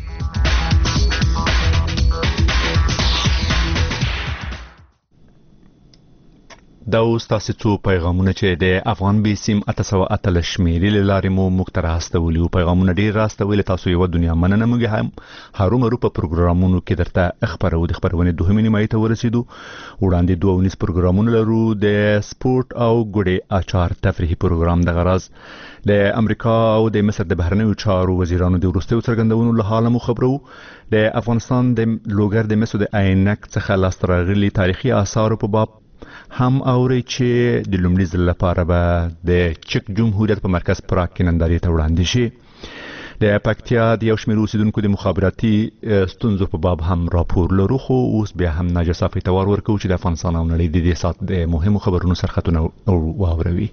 دا اوس تاسو څو پیغامونه چې د افغان بي سیم اته سوه اتلس شمیرې له لارې مو موږ ته راستولي وو. پیغامونه ډېر راستولي، تاسو یوه دنیا مننه. موږ هم هرومرو په پروګرامونو کې درته خپرو. د خپرونې دوهمې نیمایي ته ورسېدو. وړاندې دوه ونیز پروګرامونه لرو، د سپورت او ګوډې اچار تفریحي پروګرام. دغه راز د امریکا او د مصر د بهرنیو چارو وزیرانو د وروستیو څرګندونو له حاله مو خبرو. د افغانستان د لوګر د مسعود عینک څخه لاسته راغلي تاریخي آثارو په باب هم اوري چې د لومړي ځل لپاره به د چک جمهوریت په مرکز پراګ کې نندارې ته وړاندې شي. د پکتیا د یو شمېر اوسیدونکو د مخابراتي ستونزو په باب هم راپور لرو، خو اوس بیا هم ناجر صافي ته ور ورکوو چې د افغانستان او نړۍ د دې ساعت د مهمو خبرونو سرخطونه واوروي.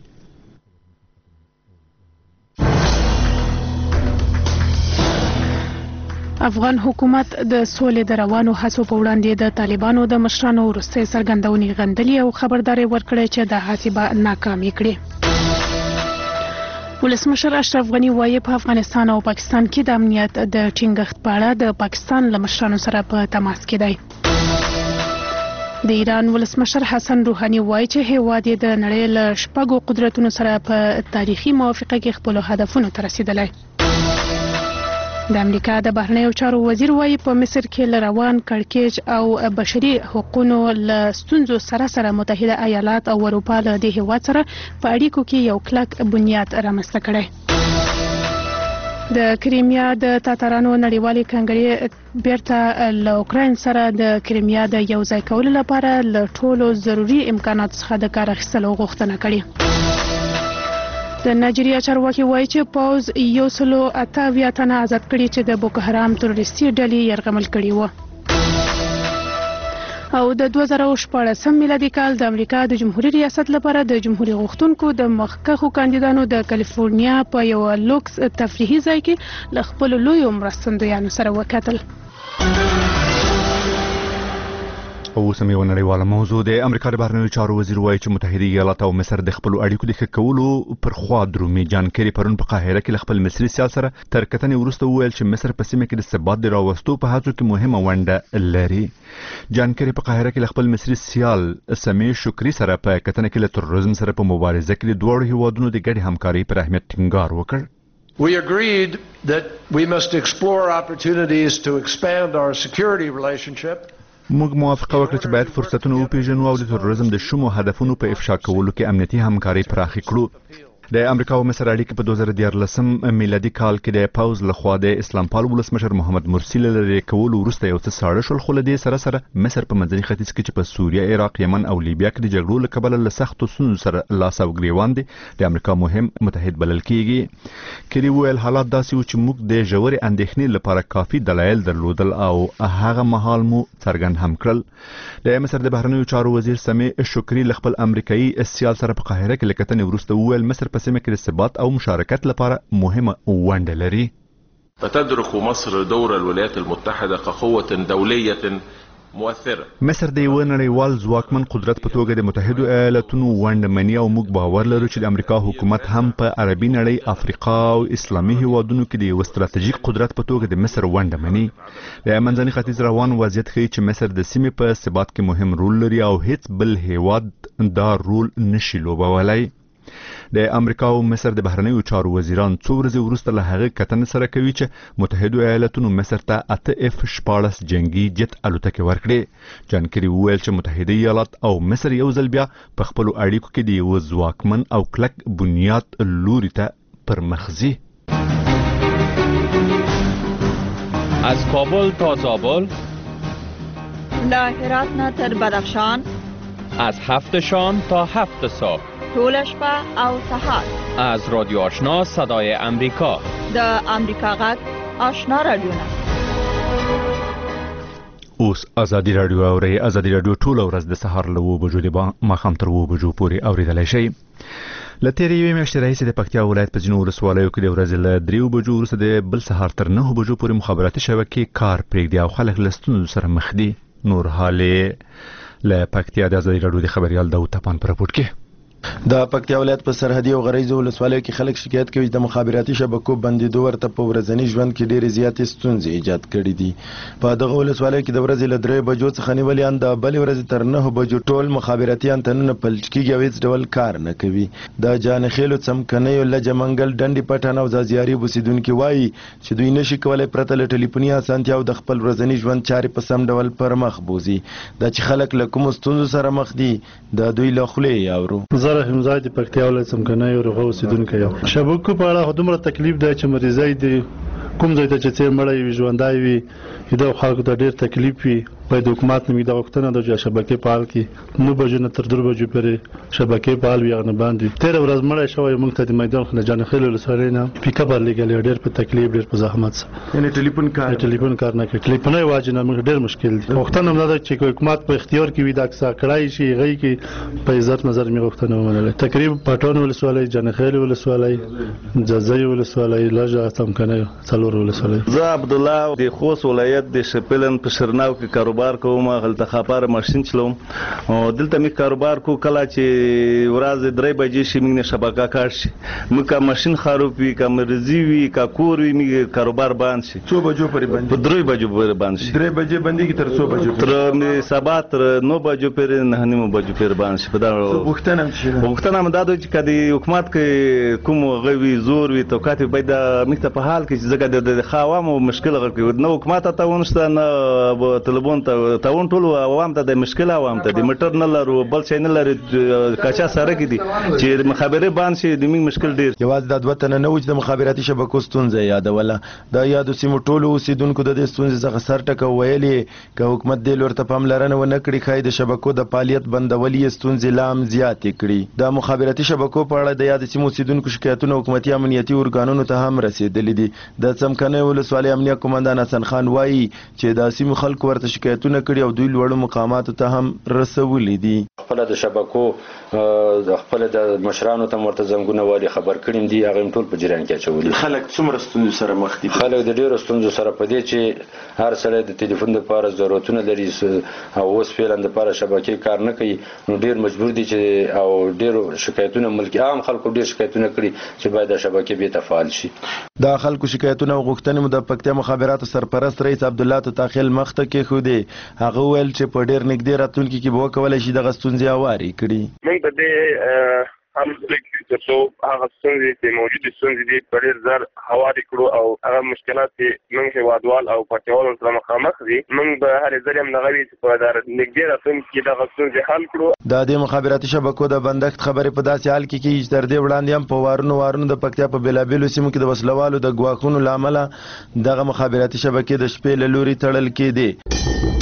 افغان حکومت د سولې د روانو هڅو په وړاندې د طالبانو د مشرانو وروستۍ څرګندونې غندلې او خبرداري ورکړې چې د هڅې به ناکامې کړي. ولسمشر اشرف غني وایي په افغانستان او پاکستان کې د امنیت د ټینګښت په اړه د پاکستان له مشرانو سره په تماس کې دی. د ایران ولسمشر حسن روحاني وایي چې هیواد یې د نړۍ له شپږو قدرتونو سره په تاریخي موافقه کې خپلو هدفونو ته رسیدلی. د امریکا د بهرنیو چارو وزیر وایي په مصر کې له روان کړکېچ او بشري حقوقو له ستونزو سره سره متحده ایالات او اروپا له دې هیواد سره په اړیکو کې یو کلک بنیاد رامنځته کړی. د کریمیا د تاتارانو نړیوالې کنګرې بیرته له اوکراین سره د کریمیا د یو ځای کولو لپاره له ټولو ضروري امکاناتو څخه د کار اخیستلو غوښتنه کړې. د نایجیریا چارواکي وایي چې پوځ یو سلو اته اویا تنه آزاد کړي چې د بوکو حرام تروریستي ډلې یرغمل کړي وو. او د دوه زره شپاړسم میلادي کال د امریکا د جمهوریت ریاست لپاره د جمهوریت غوښتونکو د مخکښو کاندیدانو د کالیفورنیا په یو لوکس تفریحي ځای کې له خپلو لویو مرستندویانو سره وکتل. او سم یو نړیواله موضوع د امریکا د بهرنیو چارو وزیر وایي چې متحده ایالات او مصر د خپلو اړیکو د ښه کولو پر خوا درومي. جان کیری پرون په قاهره کې له خپل مصري سیال سره تر کتنې وروسته وویل چې مصر په سیمه کې د ثبات د راوستو په هڅو کې مهمه ونډه لري. جان کیری په قاهره کې له خپل مصري سیال سمي شکری سره په کتنه کې له تروریزم سره په مبارزه کې د دوه هیوادونو د ګډ همکارۍ پر اهمیت ټینګار وکړ. We agreed that we must explore opportunities to expand our security relationship. موږ موافقه وکړه چې باید فرصتونه وپیژنو او د تروریزم د شومو هدفونو په افشا کولو کې امنیتي همکاري پراخه کړو. د امریکا او مصر اړیکې په دوه زره دیارلسم میلادي کال کې د پوز لخوا د اسلام پال ولسمشر محمد مرسي له لرې کولو وروسته یو څه ساړه شول، خو له دې سره سره مصر په منځني ختیځ کې چې په سوریه، عراق، یمن او لیبیا کې د جګړو له کبله له سختو ستونزو سره لاس او ګریوان دي د امریکا مهم متحد بلل کیږي. کری ویل حالات داسې و چې موږ د ژورې اندېښنې لپاره کافي دلایل درلودل او هغه مهال مو څرګند هم کړل. د مصر د بهرنیو چارو وزیر سمي شکری له خپل امریکایي سیال سره په قاهره کې لکتنې وروسته وویل مصر په سیمه کې د ثبات او مشارکت لپاره مهمه ونډه لري. فتدرك مصر دور الولايات المتحدة كقوة دولية مؤثرة. مصر د یو نړیوال ځواکمن قدرت په توګه د متحدو ایالاتونو ونډه مني او موږ باور لرو چې د امریکا حکومت هم په عربي نړۍ، افریقا او اسلامي هیوادونو کې د یو ستراتیژیک قدرت په توګه د مصر ونډه مني. د منځني ختیځ روان وضعیت ښیي چې مصر د سیمې په ثبات کې مهم رول لري او هیڅ بل هیواد دا رول نشي لوبولی. د امریکا او مصر د بهرنیو چارو وزیران څو ورځې وروسته له هغه کتنې سره کوي چې متحدو ایالاتونو مصر ته اته اف شپاړس جنگي جت الوتکې ورکړې. جان کیری وویل چې متحده ایالات او مصر یو ځل بیا په خپلو اړیکو کې د یو ځواکمن او کلک بنیاد لوري ته پرمخ ځي. از کابل تا زابل له هرات نه تر بدخشان، از هفت شام تا هفت صبح، طول شپه او سهار. از رادیو آشنا صدای امریکا، د امریکا غږ آشنا رادیوونه. اوس ازادي رادیو اوري ازادي رادیو ټول ورځ د سهار له وو بجو د ماخام تر وو بجو پورې اوریدلای شي. لته ریوي میاشتې راځي د پکتیا ولایت په جنوب ولسوالیو کې د ورځې له دریو بجو وروسته د بل سهار تر نه بجو پورې مخابراتي شبکې کار پرېږدي او خلک له ستونزو سره مخ دي. نور حالې له پکتیا د ازادي رادیو د خبريال داوود تپان پر راپورټ کې. د پکتیا ولایت په سرحدي او غریزو ولسوالیو کې خلک شکایت کوي د مخابراتي شبکو بندیدو ورته په ورځني ژوند کې ډېرې زیاتې ستونزې ایجاد کړې دي. په دغه ولسوالیو کې د ورځې له درې بجو څخه نیولې ان د بلې ورځې تر نه بجو ټول مخابراتي انتنونه پلټ کېږي او هېڅ ډول کار نه کوي. د جانخیلو څمکنیو لجه منګل ډنډې پټن او زازیاري اوسېدونکي وایي چې دوی نشي کولی پرته له ټلیفوني اسانتیاو د خپل ورځني ژوند چارې په سم ډول پر مخ بوځي. دا چې خلک له کومو ستونزو سره مخ دي د دوی له خولې اورو. زه رحیم زاد پکتیا ولایت څمکنیو رغو اوسېدونکی یم. شبکو په اړه دومره تکلیف دی چې مریضۍ دي کوم ځای ته چې څېر مړی وي ژوندی وي د خلکو ته ډېر تکلیف وي. باید حکومت نومي د غوښتنه ده چې شبکې فعال کړي. نو بجو نه تر درو بجو پورې شبکې فعال وي هغه نه باندې. تېره ورځ مړی شوی موږ ته د میدان له جانخیل ولسوالۍ نه پیک اپ ورلېږلی ډېر په تکلیف ډېر په زحمت سره. یعنې ټلیفون کار ټلیفون کار نه کوي. ټلیفوني واجب نه موږ ډېر مشکل دي. غوښتنه مې ده چې حکومت په اختیار کې وي دا کیسه کړای شي هغې کې په عزت نظر مې غوښتنه ومنله. تقریبا پټون ولسوالۍ جانخیل ولسوالۍ ځاځي ولسوالۍ لجه څمکنیو څلور ولسوالۍ. زه عبدالله د خوست ولایت د شپلن په شرناو کې کاروبار کوم. هلته خاپاره ماشین چلوم او دلته می کاروبار کو کله چې ورځ درې بجې شي موږ نه شبکه کار شي موږ کا ماشین خراب وي کا مرزي وي کا کور وي می کاروبار بند شي. څو بجو پرې بند؟ په درې بجو پرې بند شي. درې بجې بندي تر څو بجو؟ تر می سبا تر نو بجو پرې نه نیمو بجو پرې بند شي. په دا وختنه چې وختنه مې دا چې کدي حکومت کې کوم غوي زور وي توقات باید مکته په حال کې ځکه د خاوامو مشکل غوړي نو حکومت ته ونشته نه ټلیفون ته تاون ټول عوام ته د مشکل عوام ته د میټر نه لرو بل څه نه لري کچا سره کې دي چې مخابره باندې شي د موږ مشکل ډیر. یواز د دوه تنه نه وځ د مخابراتي شبکو ستونزه یادوله. د یادو سیمو ټولو اوسیدونکو د دې ستونزې څخه سر ټکو ویلي که حکومت دې لور ته پاملرنه ونه کړي ښایي د شبکو د فعالیت بندول یې ستونزې لا هم زیاتې کړي. د مخابراتي شبکو په اړه د یادو سیمو اوسیدونکو شکایتونه حکومتي امنیتي ارګانونو ته هم رسېدلي دي. د څمکنیو ولسوالۍ امنیه قومندان حسن خان وایي چې د سیمو خلکو ورته شکایتونه کړي او دوی لوړو مقاماتو ته هم رسولي دي. خپل د شبکو د خپل د مشرانو ته ورته زنګونه والی خبر کړیم دي هغه ټول په جریان کې اچولي. خلک څومره ستونزو سره مخ دي؟ خلک د ډیرو ستونزو سره په دې چې هر سړی د ټلیفون لپاره ضرورتونه لري او اوس فعلا د لپاره شبکې کار نه کوي نو ډیر مجبور دي چې او ډیرو شکایتونه ملکی عام خلکو ډیر شکایتونه کړي چې باید د شبکې به تفعال شي. د خلکو شکایتونه او غوښتنې مو د پکتیا مخابراتو سرپرست رئیس عبدالله تاخیل مخته کې خو دي هغه ویل چې په ډیر نږدې راتلونکي کې به وکولای شي دغه ستونزې هوارې کړي. موږ د دې هم فلیکسي ترڅو هغه ستونزې چې موجودې ستونزې دي په ډېر زر هوارې کړو او هغه مشکلات چې موږ هېوادوال او پکتیاوال سره مخامخ دي موږ به هرې ځلې هم دغه وي چې په نږدې راتلونکي کې دغه ستونزې حل کړو. د دې مخابراتي شبکو د بندښت خبرې په داسې حال کې کېږي چې تر دې وړاندې هم په وارونو وارونو د پکتیا په بېلابېلو سیمو کې د وسلوالو د ګواښونو له امله دغه مخابراتي شبکې د شپې له لوري تړل کېدې.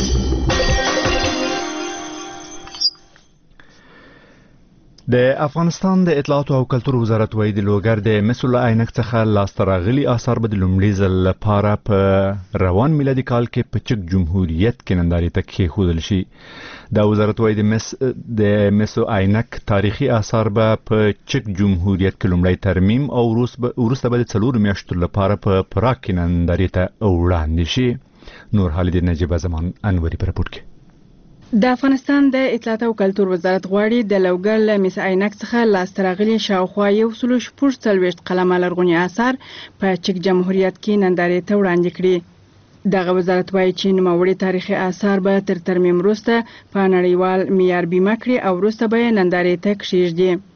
د افغانستان د اطلاعات او کلتور وزارت وایي د لوګر د مسول عینک څخه لاسته راغلي آثار به د لومړي ځل لپاره په روان میلادي کال کې په چک جمهوریت کې نندارې ته کېښودل شي. د وزارت وایي د مس د مسو عینک تاریخي آثار به په چک جمهوریت کې لومړی ترمیم او وروسته به د څلورو میاشتو لپاره په پراګ کې نندارې ته وړاندې شي. نور حال د نجیبه زمان انوري په راپور کې. د افغانستان د اطلاعات او کلتور وزارت غواړي د لوګر له مس عینک څخه لاسته راغلي شاوخوا یو سل شپږ څلوېښت قلمه لرغوني آثار په چک جمهوریت کې نندارې ته وړاندې کړي. دغه وزارت وایي چې نوموړي تاریخي آثار به تر ترمیم وروسته په نړیوال معیار بیمه کړي او وروسته به یې نندارې ته کښیږدي.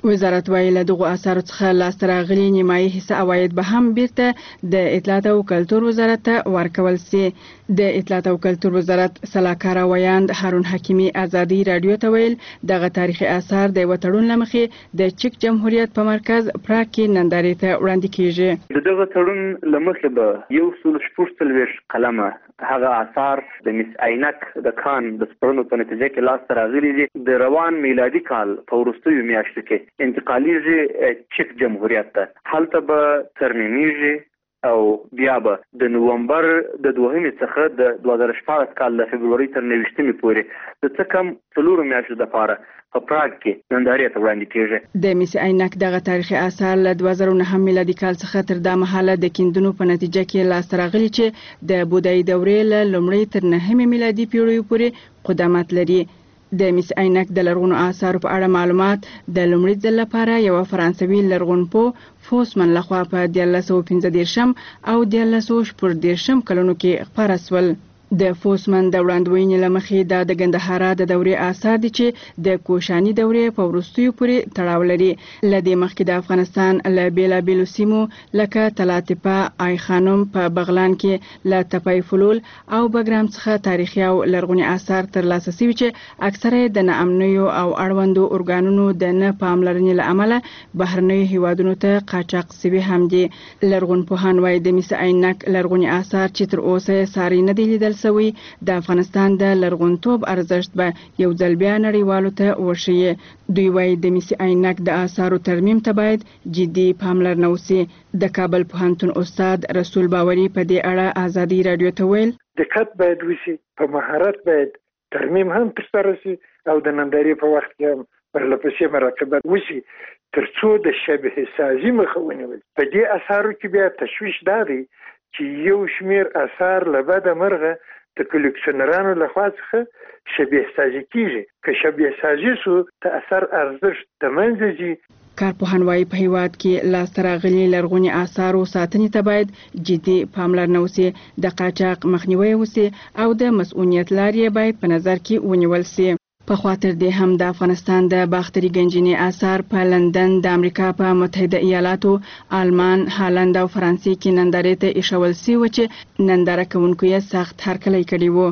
وزارت وایي له دغو اثارو څخه لاسته راغلي نیمایي حصه عواید به هم بیرته د اطلاعات او کلتور وزارت ته ورکول سي. د اطلاعات او کلتور وزارت سلاکار ویاند هارون حکیمي ازادي رادیو ته ویل دغه تاریخي آثار د وټړون لمخې د چک جمهوریت په مرکز پراګ کې نندارې ته وړاندې کیږي. د دغه تړون لمخې به یو سل شپږ څلوېښت قلمه هغه آثار د مس عینک د کان د سپړنو په نتیجه کې لاسته راغلي دي. د روان میلادي کال په وروستیو میاشتو کې انتقالیږي چک جمهوریت ته. هلته به ترمیمیږي او بیا به د نومبر د دوهمې څخه د دوه زره شپاړس کال د فبروري تر نویشتمې پورې د څه کم څلورو میاشتو دپاره په پراګ کې نندارې ته وړاندې کیږي. د مس عینک دغه تاریخي آثار له دوه زره نهم میلادي کال څخه تر دا مهاله د کیندنو په نتیجه کې لاسته راغلي چې د بودایي دورې له لومړۍ تر نهمې میلادي پیړیو پورې قدامت لري. د مس عینک د لرغونو آثارو په اړه معلومات د لومړي ځل لپاره یو فرانسوي لرغونپوه فوسمن لخوا په دیارلس سوه پنځه دېرشم او دیارلس سوه شپږ دېرشم کلونو کې خپاره سول. د فوسمن د وړاندوینې له مخې دا د ګندهارا د دورې آثار دي چې د کوشاني دورې په وروستیو پورې تړاو لري. له دې مخکې د افغانستان له بېلابېلو سیمو لکه تلاتپه، آی خانم په بغلان کې له تپای فلول او بګرام څخه تاریخي او لرغوني آثار ترلاسه شوي چې اکثره د ناامنیو او اړوندو ارګانونو د نه پاملرنې له امله بهرنیو هیوادونو ته قاچاق شوي هم دي. لرغونپوهان وایي د مس عینک لرغوني آثار چې تر اوسه ساری نه دي لیدل سوي د افغانستان د لرغونتوب ارزښت به یو ځل بیا نړیوالو ته وښیي. دوی وایي د مس عینک د آثارو ترمیم ته باید جدي پاملرنه وسي. د کابل پوهنتون استاد رسول باوري په دې اړه ازادي رادیو ته ویل دقت باید وشي، په مهارت باید ترمیم هم ترسره شي او د نندارې په وخت کې هم پرلپسې مراقبت وشي تر څو د شبه سازي مخه ونیول. په دې اثارو کې بیا تشویش دا دی چې یو شمیر اثار له بده مرغه د کلیکشنرانو لخوا څخه شبیه سازي کیږي. که شبیه سازي شو د اثر ارزښت د منځه ځي. کارپوهان وایي په هیواد کې لاسته راغلي لرغوني آثارو ساتنې ته باید جدي پاملرنه وسي، د قاچاق مخنیوی وسي او د مسؤلیت لارې باید په نظر کې ونیول سي. په خاطر دې هم د افغانستان د باختري گنجینې آثار په لندن، د امریکا په متحده ایالاتو، آلمان، هالند او فرانسې کې نندارې ته ایښول سوي چې ننداره کوونکو یې سخت هرکلی کړی وو.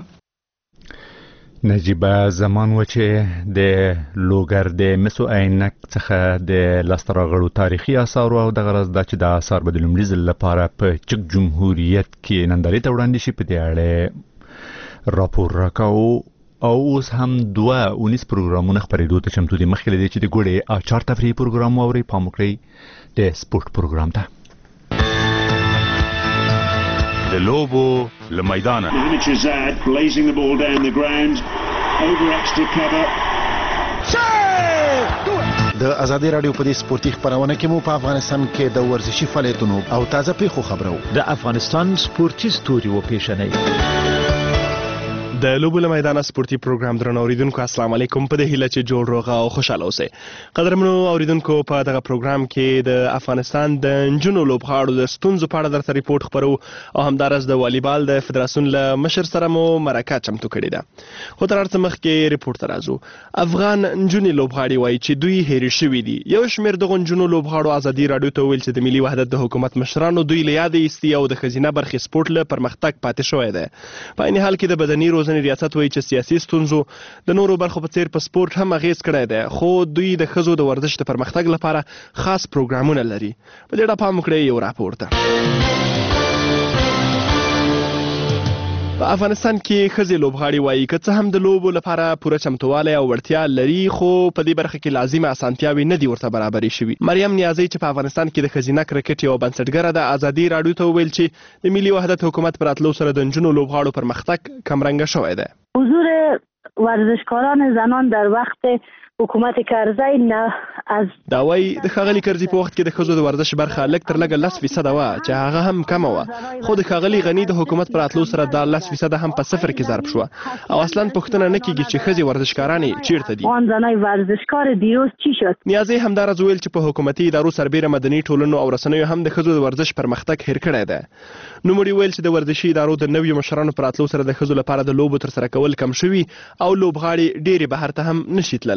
نجیبه زمان و چې د لوګر د مسو عینک څخه د لاسته راغلو تاریخي آثارو او د غرض دا چې د آثار به د لومړي ځل لپاره په چک جمهوریت کې نندارې ته وړاندې شي په دې اړه راپور راکاو. او اوس هم دوه اونیس پروګرامونه خپرېدو ته چمتو دي. مخکې له دې چې د ګوړې اچار تفریحي پروګرام واورئ، پام وکړئ د سپورت پروګرام ته. د لوبو له میدانه د ازادي رادیو په دې سپورتي خبرونه کې مو په افغانستان کې د ورزشي فعالیتونو او تازه پیښو خبرو د افغانستان سپورتي ستوري و پیښنې د لوبو له میدانه سپورتي پروګرام درنو اوریدونکو السلام علیکم. په دې هیله چې جوړ روغه او خوشاله اوسئ. قدرمنو اوریدونکو په دغه پروګرام کې د افغانستان د نجونو لوبغاړو د ستونزو په اړه درته ریپورت خبرو او همدارس د والیبال د فدراسیون له مشر سره مو مرکه چمتو کړې ده. خو تر هر څه مخکې ریپورت ته راځو. افغان نجونې لوبغاړي وایي چې دوی هېرې شوي دي. یو شمېر دغو نجونو لوبغاړو ازادي راډیو ته ویل چې د ملي وحدت د حکومت مشرانو دوی له یادې ایستي او د ښځینه برخې سپورټ له پرمختګ پاتې شوی دی. په عین حال کې د بدني روزنې ریاست وایي چې سیاسي ستونزو د نورو برخو په څیر په سپورت هم اغیز کړی دی، خو دوی د ښځو د ورزش د پرمختګ لپاره خاص پروګرامونه لري. په دې اړه پام وکړئ یو راپور ته. په افغانستان کې ښځې لوبغاړي وایي که څه هم د لوبو لپاره پوره چمتووالی او وړتیا لري، خو په دې برخه کې لازمه اسانتیاوې نه دي ورته برابرې شوي. مریم نیازی چې په افغانستان کې د ښځینه کرکټ یوه بنسټګره ده ازادي راډیو ته وویل چې د ملي وحدت حکومت پر راتلو سره د نجونو لوبغاړو پرمختګ کمرنګه شوی دی. حضور ورزشکاران زنان در وقت حکومت کرزی نه از دا وایي د ښاغلي کرزي په وخت کې د ښځو د ورزش برخه لږ تر لږه لس فیصده وه چې هغه هم کمه وه، خو د ښاغلي غني د حکومت پر راتلو سره دا لس فیصده هم په صفر کې ضرب شوه او اصلا پوښتنه نه کیږي چې ښځې ورزشکارانې چیرته دي. آن زنای ورزشکار دیروز چی شد؟ نیازی همدارز ویل چې په حکومتي ادارو سربیره مدني ټولنو او رسنیو هم د ښځو د ورزش پرمختګ هیر کړی دی. نوموړي ویل چې د ورزشي ادارو د نویو مشرانو پر راتلو سره د ښځو لپاره د لوبو ترسره کول کم شوي او لوبغاړي ډېرې بهر ته هم نشي تللی.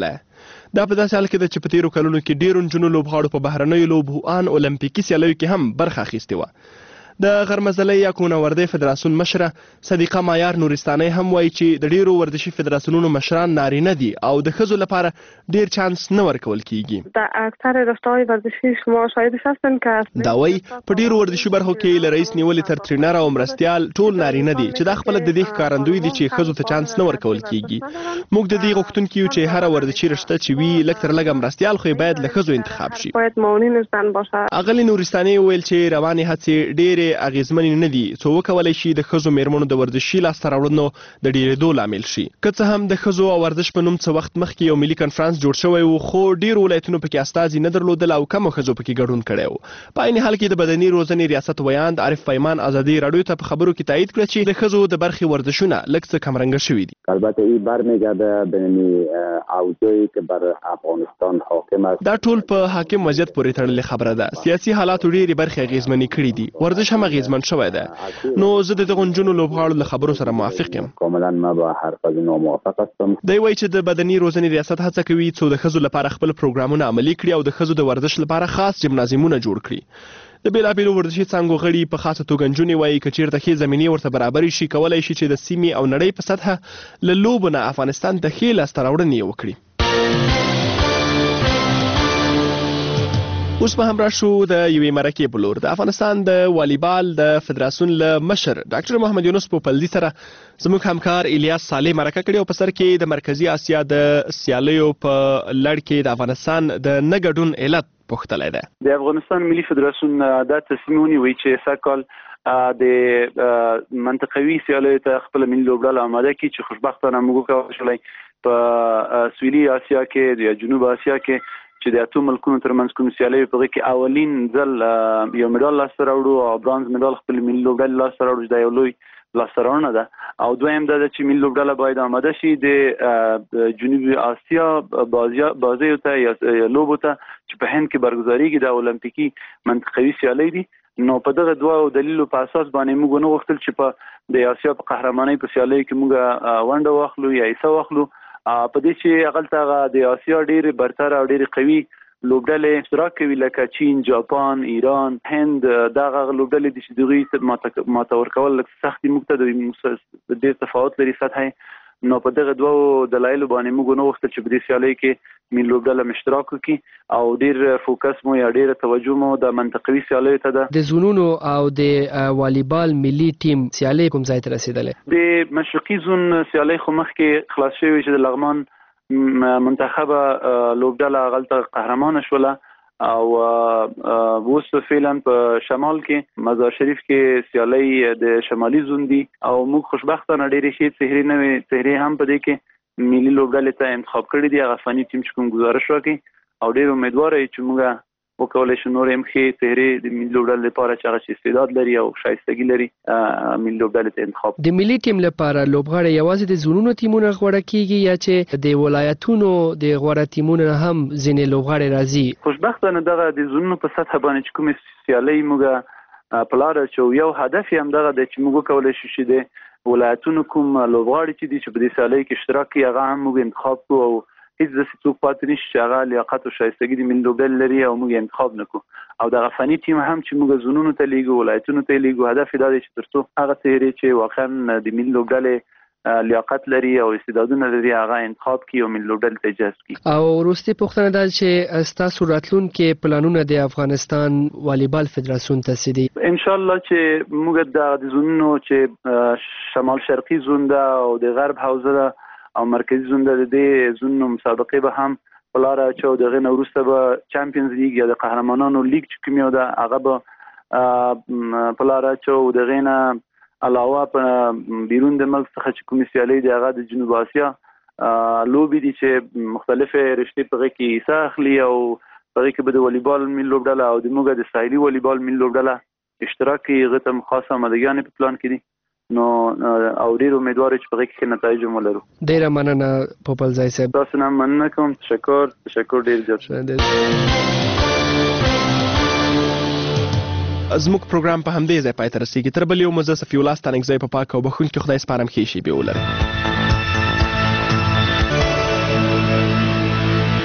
دا په داسې حال کې ده چې په تیرو کلونو کې ډیرو نجونو لوبغاړو په بهرنیو لوبو ان اولمپیکي سیالیو کې هم برخه اخیستې وه. د غرمزلۍ یا کونوردۍ فدراسیون مشره صدیقه مایار نورستانۍ هم وایي چې د ډیرو ورزشي فدراسیونونو مشران نارینه دي او د ښځو لپاره ډیر چانس نه ورکول کیږي. در اکثر رشته‌های ورزشی شما شاهدش هستن که دا وایي په ډیرو ورزشي برخو کې له رئیس نیولې تر ټرینر او مرستیال ټول نارینه دي چې دا خپل د دې ښکارندوی دي چې ښځو ته چانس نه ورکول کیږي. موږ د دې غوښتونکي یو چې هر ورزشي رشته چې وي لږ تر لږه مرستیال خو باید له ښځو انتخاب شي. باید معاونین زن باشه. اغلې نورستانۍ وویل چې روانې هڅې ډیرې اغیزمنې نه دي څو وکولای شي د ښځو میرمنو د ورزشي لاسته راوړنو د ډیرېدو لامل شي. که څه هم د ښځو او ورزش په نوم څه وخت مخکې یو ملي کنفرانس جوړ شوی و خو ډیرو ولایتونو پکې استازي نه درلودل او کمو ښځو پکې ګډون کړی و. په عین حال کې د بدني روزنې ریاست ویاند عارف پیمان ازادي راډیو ته په خبرو کې تایید کړ چې د ښځو د برخې ورزشونه لږ څه کمرنګه شوي دي. البته این برمیگرده به اوجایی که بر افغانستان حاکم است. دا ټول په حاکم وضعیت پورې تړلې خبره ده. سیاسي حالات ډېرې برخې اغیزمنې کړي دي. ورزش هم اغیزمن شوی ده. نو زه د دغو نجونو لوبغاړو له خبرو سره موافق یم. کاملا ما با حرف از اینا موافق هستم. دی وایي چې د بدني روزنې ریاست هڅه کوي څو د ښځو لپاره خپل پروګرامونه عملي کړي او د ښځو د ورزش لپاره خاص جمنازیمونه جوړ کړي. د بیلابیلو ورزشي څانګو غړي په خاصه توګه نجونې وایي که چیرته ښې زمینې ورته برابرې شي کولی شي چې د سیمې او نړۍ په سطحه له لوبو نه افغانستان ته ښې لاسته راوړنې وکړي. اوس به هم راشو د یوې مرکې په لور. د افغانستان د والیبال د فدراسیون له مشر ډاکټر محمد یونس پوپلزي سره زموږ همکار الیاس صالح مرکه کړې او په سر کې د مرکزي اسیا د سیالیو په لړ کې د افغانستان د نه ګډون علت پوښتلی دی. د افغانستان ملي فدراسیون دا تصمیم ونیوی چې سږکال د منطقوي سیالیو ته خپل ملي لوبډله آماده کړي چې خوشبختانه موږ وکولی شولی په سویلي اسیا کې یا جنوب اسیا کې چې د اتو ملکونو ترمنځ کوم سیالیو په هغې کې اولین ځل یو مډال لاسته راوړو او برانز مډال خپل ملي لوبډلې لاسته راوړو چې دا یو لوی لاسته راوړنه ده. او دویم دا ده چې ملي لوبډله باید آماده شي د جنوبي اسیا بازیو ته یا لوبو ته چې په هند کې برګزاریږي د اولمپیکي منطقوي سیالۍ دي. نو په دغه دوه دلیلو په اساس باندې موږ ونه غوښتل چې په د اسیا په قهرمانۍ په سیالیو کې موږ ونډه واخلو یا حصه واخلو. په دې چې هغلته د اسیا ډېرې برتر او ډېرې قوي لوبډلې اشتراک کوي لکه چین، جاپان، ایران، هند. دغه لوبډلې دي چې دغوی ماته ورکول لږ سخت دي، موږ ته د ډېر تفاوت لري سطحه. نو په دغه دوه دلایلو باندې موږ ونه غوښتل چې په دې سیالۍ کې ملي لوبډله اشتراک وکړي او ډېر فوکس مو یا ډېره توجه مو د منطقوي سیالیو ته ده. د زونونو او د والیبال ملي ټیم سیالۍ کوم ځای ته رسېدلې؟ د مشرقي زون سیالۍ خو مخکې خلاص شوې چې د لغمان منتخبه لوبډله هغلته قهرمانه شوله او اوس فعلا په شمال کې مزار شریف کې سیالۍ د شمالي زون دي او موږ خوشبختانه ډېرې ښې څهرې نوې څهرې هم په دې کې ملي لوبډلې ته انتخاب کړي دي. هغه فني ټیم چې کوم ګزارش راکړي او ډېر امیدواره یو چې موږ وکولی شو نور هم ښې څهرې د ملي لوبډلې لپاره چې هغه چې استعداد لري او ښایستګي لري ملي لوبډلې ته انتخاب. د ملي ټیم لپاره لوبغاړي یوازې د زونونو ټیمونه غوره کیږي یا چې د ولایتونو د غوره ټیمونو هم ځینې لوبغاړي راځي؟ خوشبختانه دغه د زونونو په سطحه باندې چې کومې سیالۍ موږ په لاره چې یو هدف یې هم دغه دی چې موږ وکولی شو چې د ولایتونو کوم لوبغاړي چې دي چې په دې سیالۍ کې اشتراک کوي هغه هم موږ انتخاب کړو او هیڅ داسې څوک پاتې نشي چې هغه لیاقت او ښایستګي د ملي لوبډلې لري او موږ انتخاب نه کړو. او دغه فني ټیم هم چې موږ زونونو ته لیږو ولایتونو ته لیږو هدف یې دا دی چې تر څو هغه څهرې چې واقعا د ملي لوبډلې لیاقت لري او استعدادونه لري هغه انتخاب کړي او ملي لوبډلې ته جذب کړي. او وروستۍ پوښتنه دا چې ستاسو راتلونکي پلانونه د افغانستان والیبال فدراسیون ته څه دي؟ انشاءالله چې موږ د زونونو چې شمال شرقي زون ده او د غرب حوزه ده او مرکزي زون د دې زونو مسابقې به هم په لاره اچو. د هغې نه وروسته به چمپیونز لیګ یا د قهرمانانو لیګ چې کوم یو ده هغه به په لاره اچو. د هغې نه علاوه په بیرون د ملک څخه چې کومې سیالۍ دي هغه د جنوب اسیا لوبې دي چې مختلفې رشتې په هغې کې حصه اخلي او په هغې کې به د والیبال ملي لوبډله او د موږ د ساحلي والیبال ملي لوبډله اشتراک کوي. هغې ته خاصه آمادګیانې په پلان کې دي نو او ډېر امیدواره چې په هغې کې نتایج هم ولرو. ډېره مننه پوپلزی صاحب. تاسو نه مننه کوم. تشکر تشکر ډېر زیات. زموږ پروګرام په همدې ځای پای ته رسېږي. تر بل یو مو زه صفي الله ستانکزی په پاک او بښونکي خدای سپارم ښې شېبې ولرئ.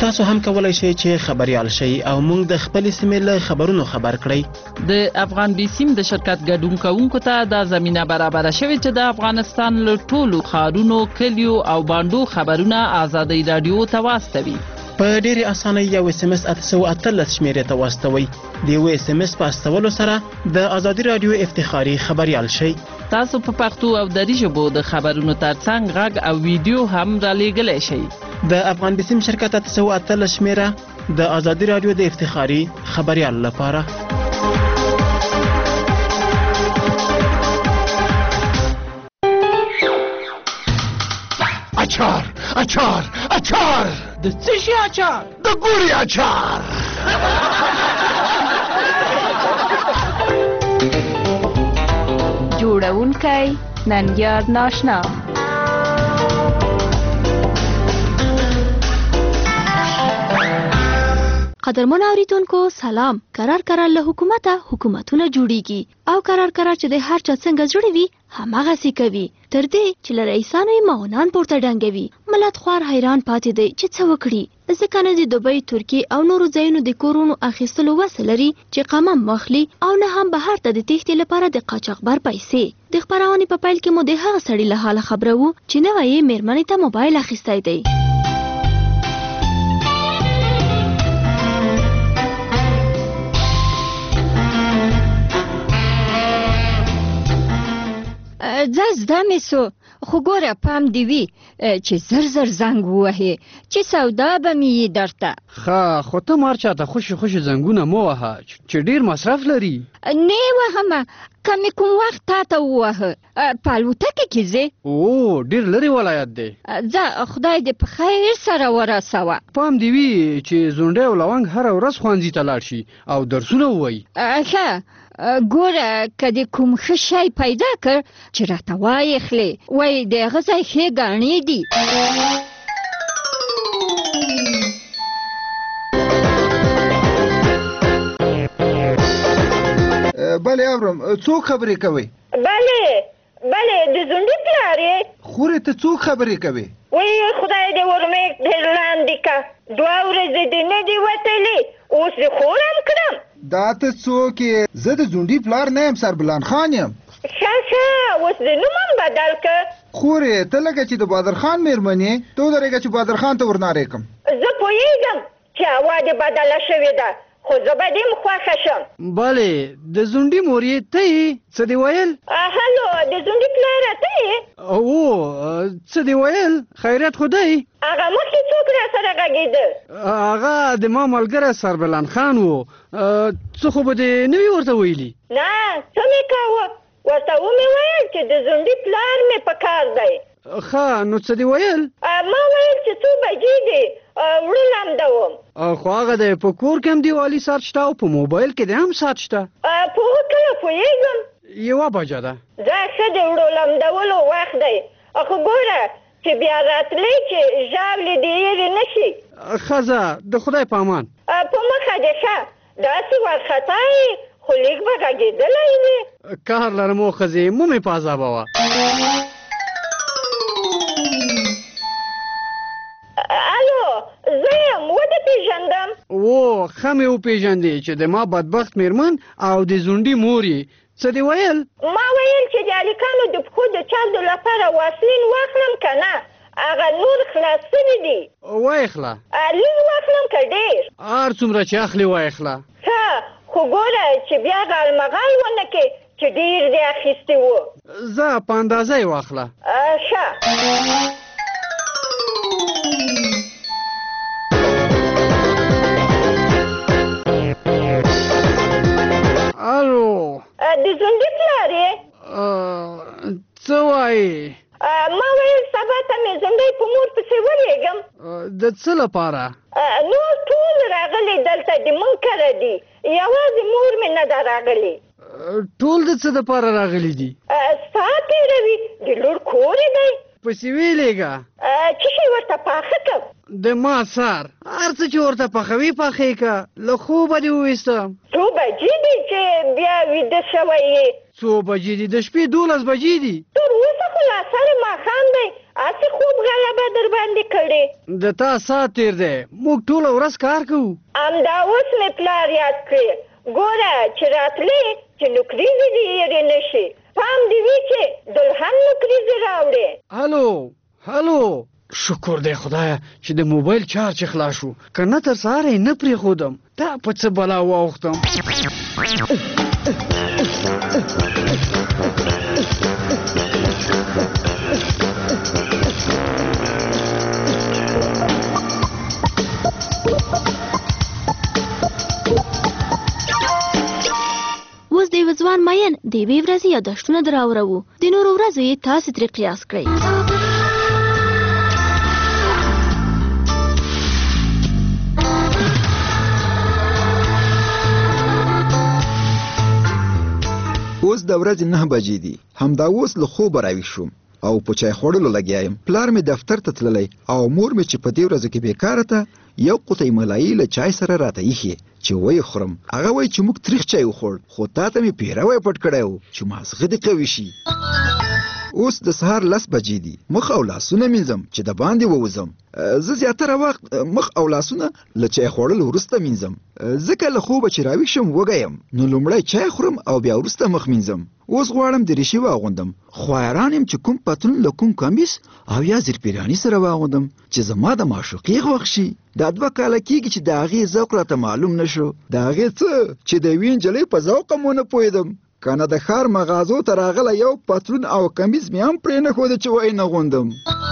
تاسو هم کولای شئ چې خبريال شئ او موږ د خپل سیمې له خبرونو خبر کړئ. د افغان بیسیم د شرکت ګډون کوونکو ته د زمينه برابر شوی چې د افغانستان له ټولو ښارونو، کلیو او باندو خبرونه آزادۍ رادیو ته واستوي. په ډېرې اسانۍ یو اس ام اس اته سوه اتلس شمیرې ته واستوئ. د یو اس ام اس په استولو سره د ازادي رادیو افتخاري خبريال شئ. تاسو په پښتو او دری ژبو د خبرونو ترڅنګ غږ او ویډیو هم را لېږلی شئ. د افغان بیسیم شرکت اته سوه اتلس شمیره د ازادي رادیو د افتخاري خبريال لپاره. اچار اچار اچار د څه شي اچار؟ د ګوري اچار. جوړونکی ننګیار ناشنا. قدرمن اوریدونکو سلام. قرار قرار له حکومته حکومتونه جوړیږي او قرار قرار چې د هر چا څنګه جوړوي وي هماغه سي کوي تر دې چې له رئیسانو یې ماونان پورته ډنګوي. ملت خوار حیران پاتې دی چې څه وکړي. ځکه نه د دوبۍ، ترکیې او نورو ځایونو د کورونو اخیستلو وس لري چې قمم واخلي او نه هم بهر ته د تېښتې لپاره د قاچاقبر پیسې. د خپرونې په پیل کې مو د هغه سړي له حاله خبره وو چې نوی یې مېرمنې ته موبایل اخیستی دی. زه زده مې سو خو ګوره پام دې وي چې زر زر زنګ ووهې چې سودا به مې یې درته. ښه خو ته مار چاته خوشې خوشې زنګونه مه وهه چې ډېر مصرف لري. نه وهمه که مې کوم وخت تا ته ووهه. په الوتکې کې ځې؟ او ډېر لرې ولایت دی. ځه خدای دې په خیر سره ورسوه. پام دې وي چې ځونډی او لونګ هره ورځ ښوونځي ته لاړ شي او درسونه ووایي. ښه ګوره که دې کوم ښه شی پیدا کړ چې راته وایې خلې وایي د هغه ځای ښې ګاڼې دي. بلې اورم څوک خبرې کوي؟ بلې بلې د زونډي پلار یې؟ خورې ته څوک خبرې کوي؟ وایي خدای دې ورمې ډېر لاندې که دوه ورځې دې نه دي وتلې اوس دې خورم کړم. دا ته څوک یې؟ زه د زونډي پلار نه یم، سربلان خان یم. ښه ښه اوس دې نوم هم بدل که. خورې ته لکه چې د بادر خان مېرمن یې ته ودرېږه چې بادر خان ته ورنارې کړم. زه پوهېږم چې هوا دې بدله شوې ده خو زه به دې م خوښه شم. بلې د زونډي مور یې ته یې؟ څه دې ویل؟ هلو د زونډي پلاره ته یې؟ او څه دې ویل؟ خیریت خو دی؟ هغه مخکې څوک را سره غږېده؟ هغه د ما ملګری سربلان خان و. څه خو به دې نه وي ورته ویلي؟ نه څه مې کاوه ورته ومې ویل چې د زونډي پلار مې په کار دی. ښه نو څه دې ویل؟ ما ویل چې څو بجې دي وړه لمده وم. خو هغه دی په کور کې هم دیوالي ساعت شته او په موبایل کې د هم ساعت شته. په هغه کله پوهېږم. یوه بجه ده. دا ښه د وړو لمدولو وخت دی. خو ګوره چې بیا راتلی چې ژاولې دې هېرې نه شي. ښه ځه د خدای په امان. په مخه دې ښه داسې وارخطا یې خو لیک به غږېدلی وي. کار لرم و ښځې مو مې په عذابوه. الو زه یم ودې پېژندم. او ښه مې وپېژندې چې د ما بدبخت مېرمن او د زونډي مور یې. څه دې ویل؟ ما ویل چې د هلکانو د پښو د چاودو لپاره واسلین واخلم که نه هغه نور خلاص سوي دي. وایخله. لږ واخلم که ډېر؟ هر څومره چې اخلي وایخله. ښه خو ګوره چې بیا غالمغال ونه کې چې ډېر دې اخیستي وو. ځه په اندازه یې واخله. ښه الو د زونډي پلار یې؟ څه وایې؟ ما ویل سبا ته مې زونډی په مور پسې ولېږم. د څه لپاره؟ نور ټول راغلي دلته د موږ کره دي یوازې مور مې نه ده راغلې. ټول د څه دپاره راغلي دي؟ ستا تېروي د لور کور یې دی. پسې ویلېږه. څه شی ورته پاخه کړم؟ د ما سر هر څه چې ورته پخوي پخې که له خوبه دې وویستم. څو بجې دي چې بیا ویده شوی یې؟ څو بجې دي؟ د شپې دولس بجې دي. تر اوسه خو لا سره ماښام دی اسی خوب غلبه در باندې کړې. د تا سات تیر دی، موږ ټوله ورځ کار کوو. همدا اوس مې پلار یاد کړې. ګوره چې راتلې چې نوکریزې دې هېرې نه شي. پام دې وي چې دلهن نوکریزې راوړې. هلو هلو شکر دی خدایه چې د موبایل چارج خلاص شو، که نه تر سهاره یې نه پرېښودم. دا په څه بلا واوښتم. اوس د یوه ځوان مین د یوې ورځې یادښتونه دراوروو. د نورو ورځو یې تاسې ترې قیاس کړئ. اوس د ورځې نه بجې دي. همدا اوس له خوبه راویښ شوم او په چای خوړلو لګیا یم. پلار مې دفتر ته تللی او مور مې چې په دې ورځو کې بیکاره ته یو قوطۍ ملایي له چای سره راته ایښې چې ویې خورم. هغه وایي چې موږ تریخ چای وخوړ، خو تا ته مې پیروی پټ کړی و چې مازغه دې قوي شي. اوس د سهار لس بجې دي. مخ او لاسونه مینځم چې د باندې ووځم. زه زیاتره وخت مخ او لاسونه له چای خوړلو وروسته مینځم، ځکه له خوبه چې راویښ شم وږی یم، نو لومړی چای خورم او بیا وروسته مخ مینځم. اوس غواړم دریشي واغوندم، خو حیران یم چې کوم پتلون له کوم کمیس او یا زیرپیراني سره واغوندم چې زما د معشوقې خوښ شي. دا دوه کاله کېږي چې د هغې ذوق راته معلوم نه شو. د هغې څه چې د یوې نجلۍ په ذوق هم ونه پوهېدم. که نه د ښار مغازو ته راغلی یو پتلون او کمیز مې هم پرې نه ښوده چې وایي نه غوندم.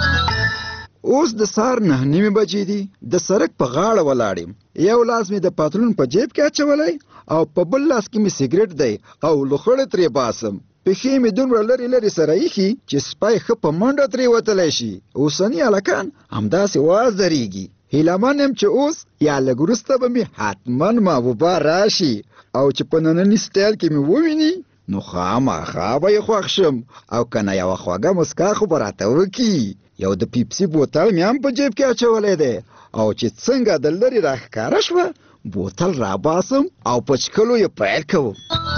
اوس د سهار نهه نیمې بجې دي. د سړک په غاړه ولاړ یم. یو لاس مې د پتلون په جیب کې اچولی او په بل لاس کې مې سګرټ دی او لوخړې ترې باسم. پښې مې دومره لرې لرې سره ایښي چې سپی ښه په منډه ترې وتلی شي. اوسني هلکان همداسې واز درېږي. هیلهمن یم چې اوس یا لږ وروسته به مې حتما محبوبه راشي او چې په ننني سټایل کې مې وویني نو خامخا به یې خوښ شم، او که نه یوه خوږه مسکا خو به راته وکړي. یو د پیپسي بوتل مې هم په جیب کې اچولی دی او چې څنګه د لرې راښکاره شوه بوتل راباسم او په څښلو یې پیل کوم.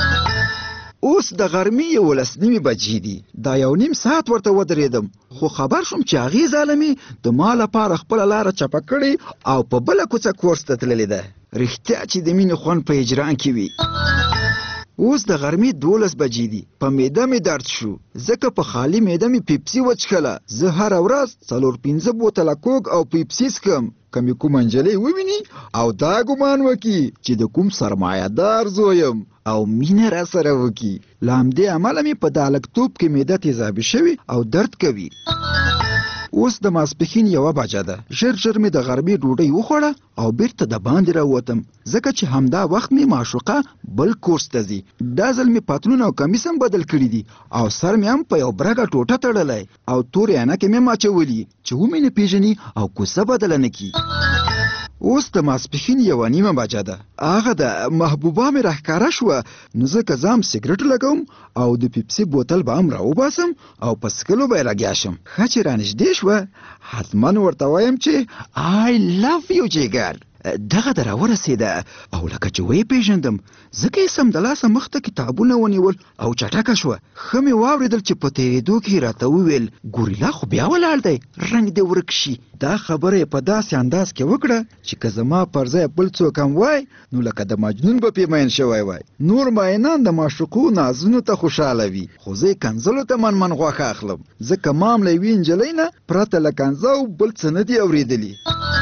اوس د غرمې یولس نیمې بجې دي. دا یو نیم ساعت ورته ودرېدم، خو خبر شوم چې هغې ظالمې د ما لپاره خپله لاره چپه کړې او په بله کوڅه کورس ته تللې ده. رښتیا چې د مینې خوند په هجران کې وي. اوس د غرمې دولس بجې دي. په معده مې درد شو ځکه په خالي معده مې پیپسي وڅښله. زه هره ورځ څلور پنځه بوتله کوک او پیپسي څښم. که مې کومه نجلۍ وویني او دا ګمان وکړي چې د کوم سرمایه دار زوی یم او مینه را سره وکړي، له همدې امله مې په دا هلکتوب کې معده تیزابي شوي او درد کوي. اوس د ماسپښین یوه بجه ده. ژر ژر مې د غرمې ډوډۍ وخوړه او بیرته د باندې راووتم، ځکه چې همدا وخت مې معشوقه بل کورس ته ځي. دا ځل مې پتلون او کمیس هم بدل کړي دي او سر مې هم په یو برګه ټوټه تړلی او تورې عینکې مې هم اچولي چې ومې نه پېژني او کوڅه بدله نه کړي. اوس د ماسپښین یوه نیمه بجه ده. هغه د محبوبه مې راښکاره شوه، نو ځکه زه هم سګرټ لګوم او د پیپسي بوتل به هم راوباسم او په څښلو به یې لګیا شم. ښه چې رانږدې شوه حتما ورته وایم چې آی لف یو جګر. دغه د راورسېده او لکه چې ویې پېژندم ځکه یې سمدلاسه مخ ته کتابونه ونیول او چټکه شوه. ښه مې واورېدل چې په تېرېدو کې یې راته وویل ګوریلا خو بیا ولاړ دی، رنګ دې ورک شي. دا خبره یې په داسې انداز کې وکړه چې که زما پر ځای بل څوک هم وای نو لکه د مجنون به پې مین شوی وای. نور مینان د معشوقو نازونو ته خوشحاله وي، خو زه یې کنځلو ته من من غوښه اخلم، ځکه ما هم له یوې نجلۍ نه پرته له کنځه او بل څه نه دي اورېدلي.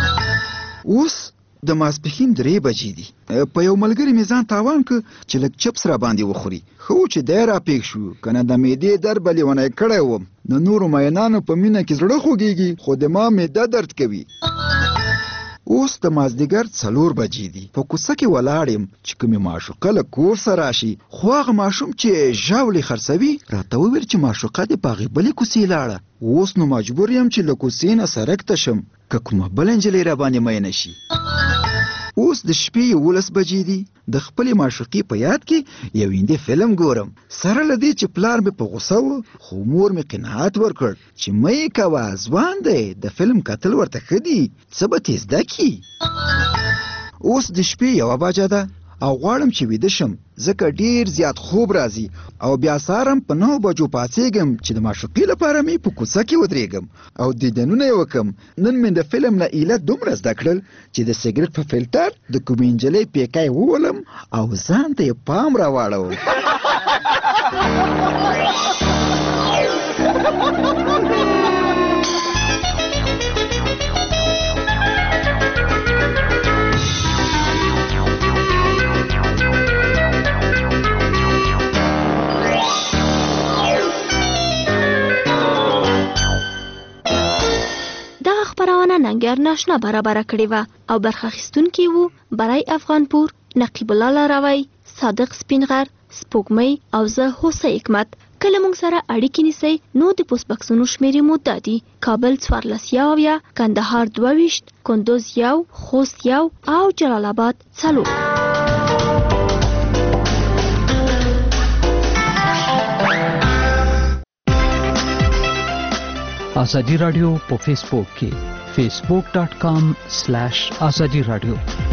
اوس د ماسپښین درې بجې دي. په یو ملګري مې ځان تاوان که چې لږ چپس را باندې وخوري. ښه و چې دی را پېښ شو، که نه د معدې درد به لیونی کړی وم. د نورو مینانو په مینه کې زړه خوږېږي، خو د ما معده درد کوي. اوس د مازدیګر څلور بجې دي. په کوڅه کې ولاړ یم چې کومې معشوقه له کورسه راشي، خو هغه ماشوم چې ژاولې خرڅوي راته وویل چې معشوقه دې په هغې بلې کوڅې لاړه. اوس نو مجبور یم چې له کوڅې نه سړک ته شم که کومه بله نجلۍ را باندې مینه شي. اوس د شپې یولس بجې دي. د خپلې معشوقې په یاد کې یو هندي فلم ګورم، سره له دې چې پلار مې په غوسه و خو مور مې قناعت ورکړ چې مه یې کوه، ځوان دی، د فلم کتل ورته ښه دي، څه به ترې زده کړي. اوس د شپې یوه بجه ده او غواړم چې ویده شم ځکه ډیر زیات خوب راځي او بیا سارم په نو بجو پاسېږم چې د معشوقې لپاره مې په کوڅه کې ودرېږم او دیدنونه یې وکم. نن مې د فلم نه ایله دومره زده کړل چې د سګرټ په فلټر د کومې نجلۍ پیکی وولم او ځان ته یې پام راواړو. خبرونه ننګر ناشنا برابر کړی و او برخه اخیستونکي وو برای افغانپور، نقیب الله لاروی، صادق سپینغر، سپوږمۍ او زه هوسه حکمت. کله موږ سره اړیکې نیسئ نو د پوسټ بکسونو شمیرې مو دا دي: کابل څوارلس یاویا، کندهار دوه ویشت، کندوز یو، خوست یو او جلال آباد څلور. آزادی رادیو په فیسبوک کې facebook.com slash azadi radio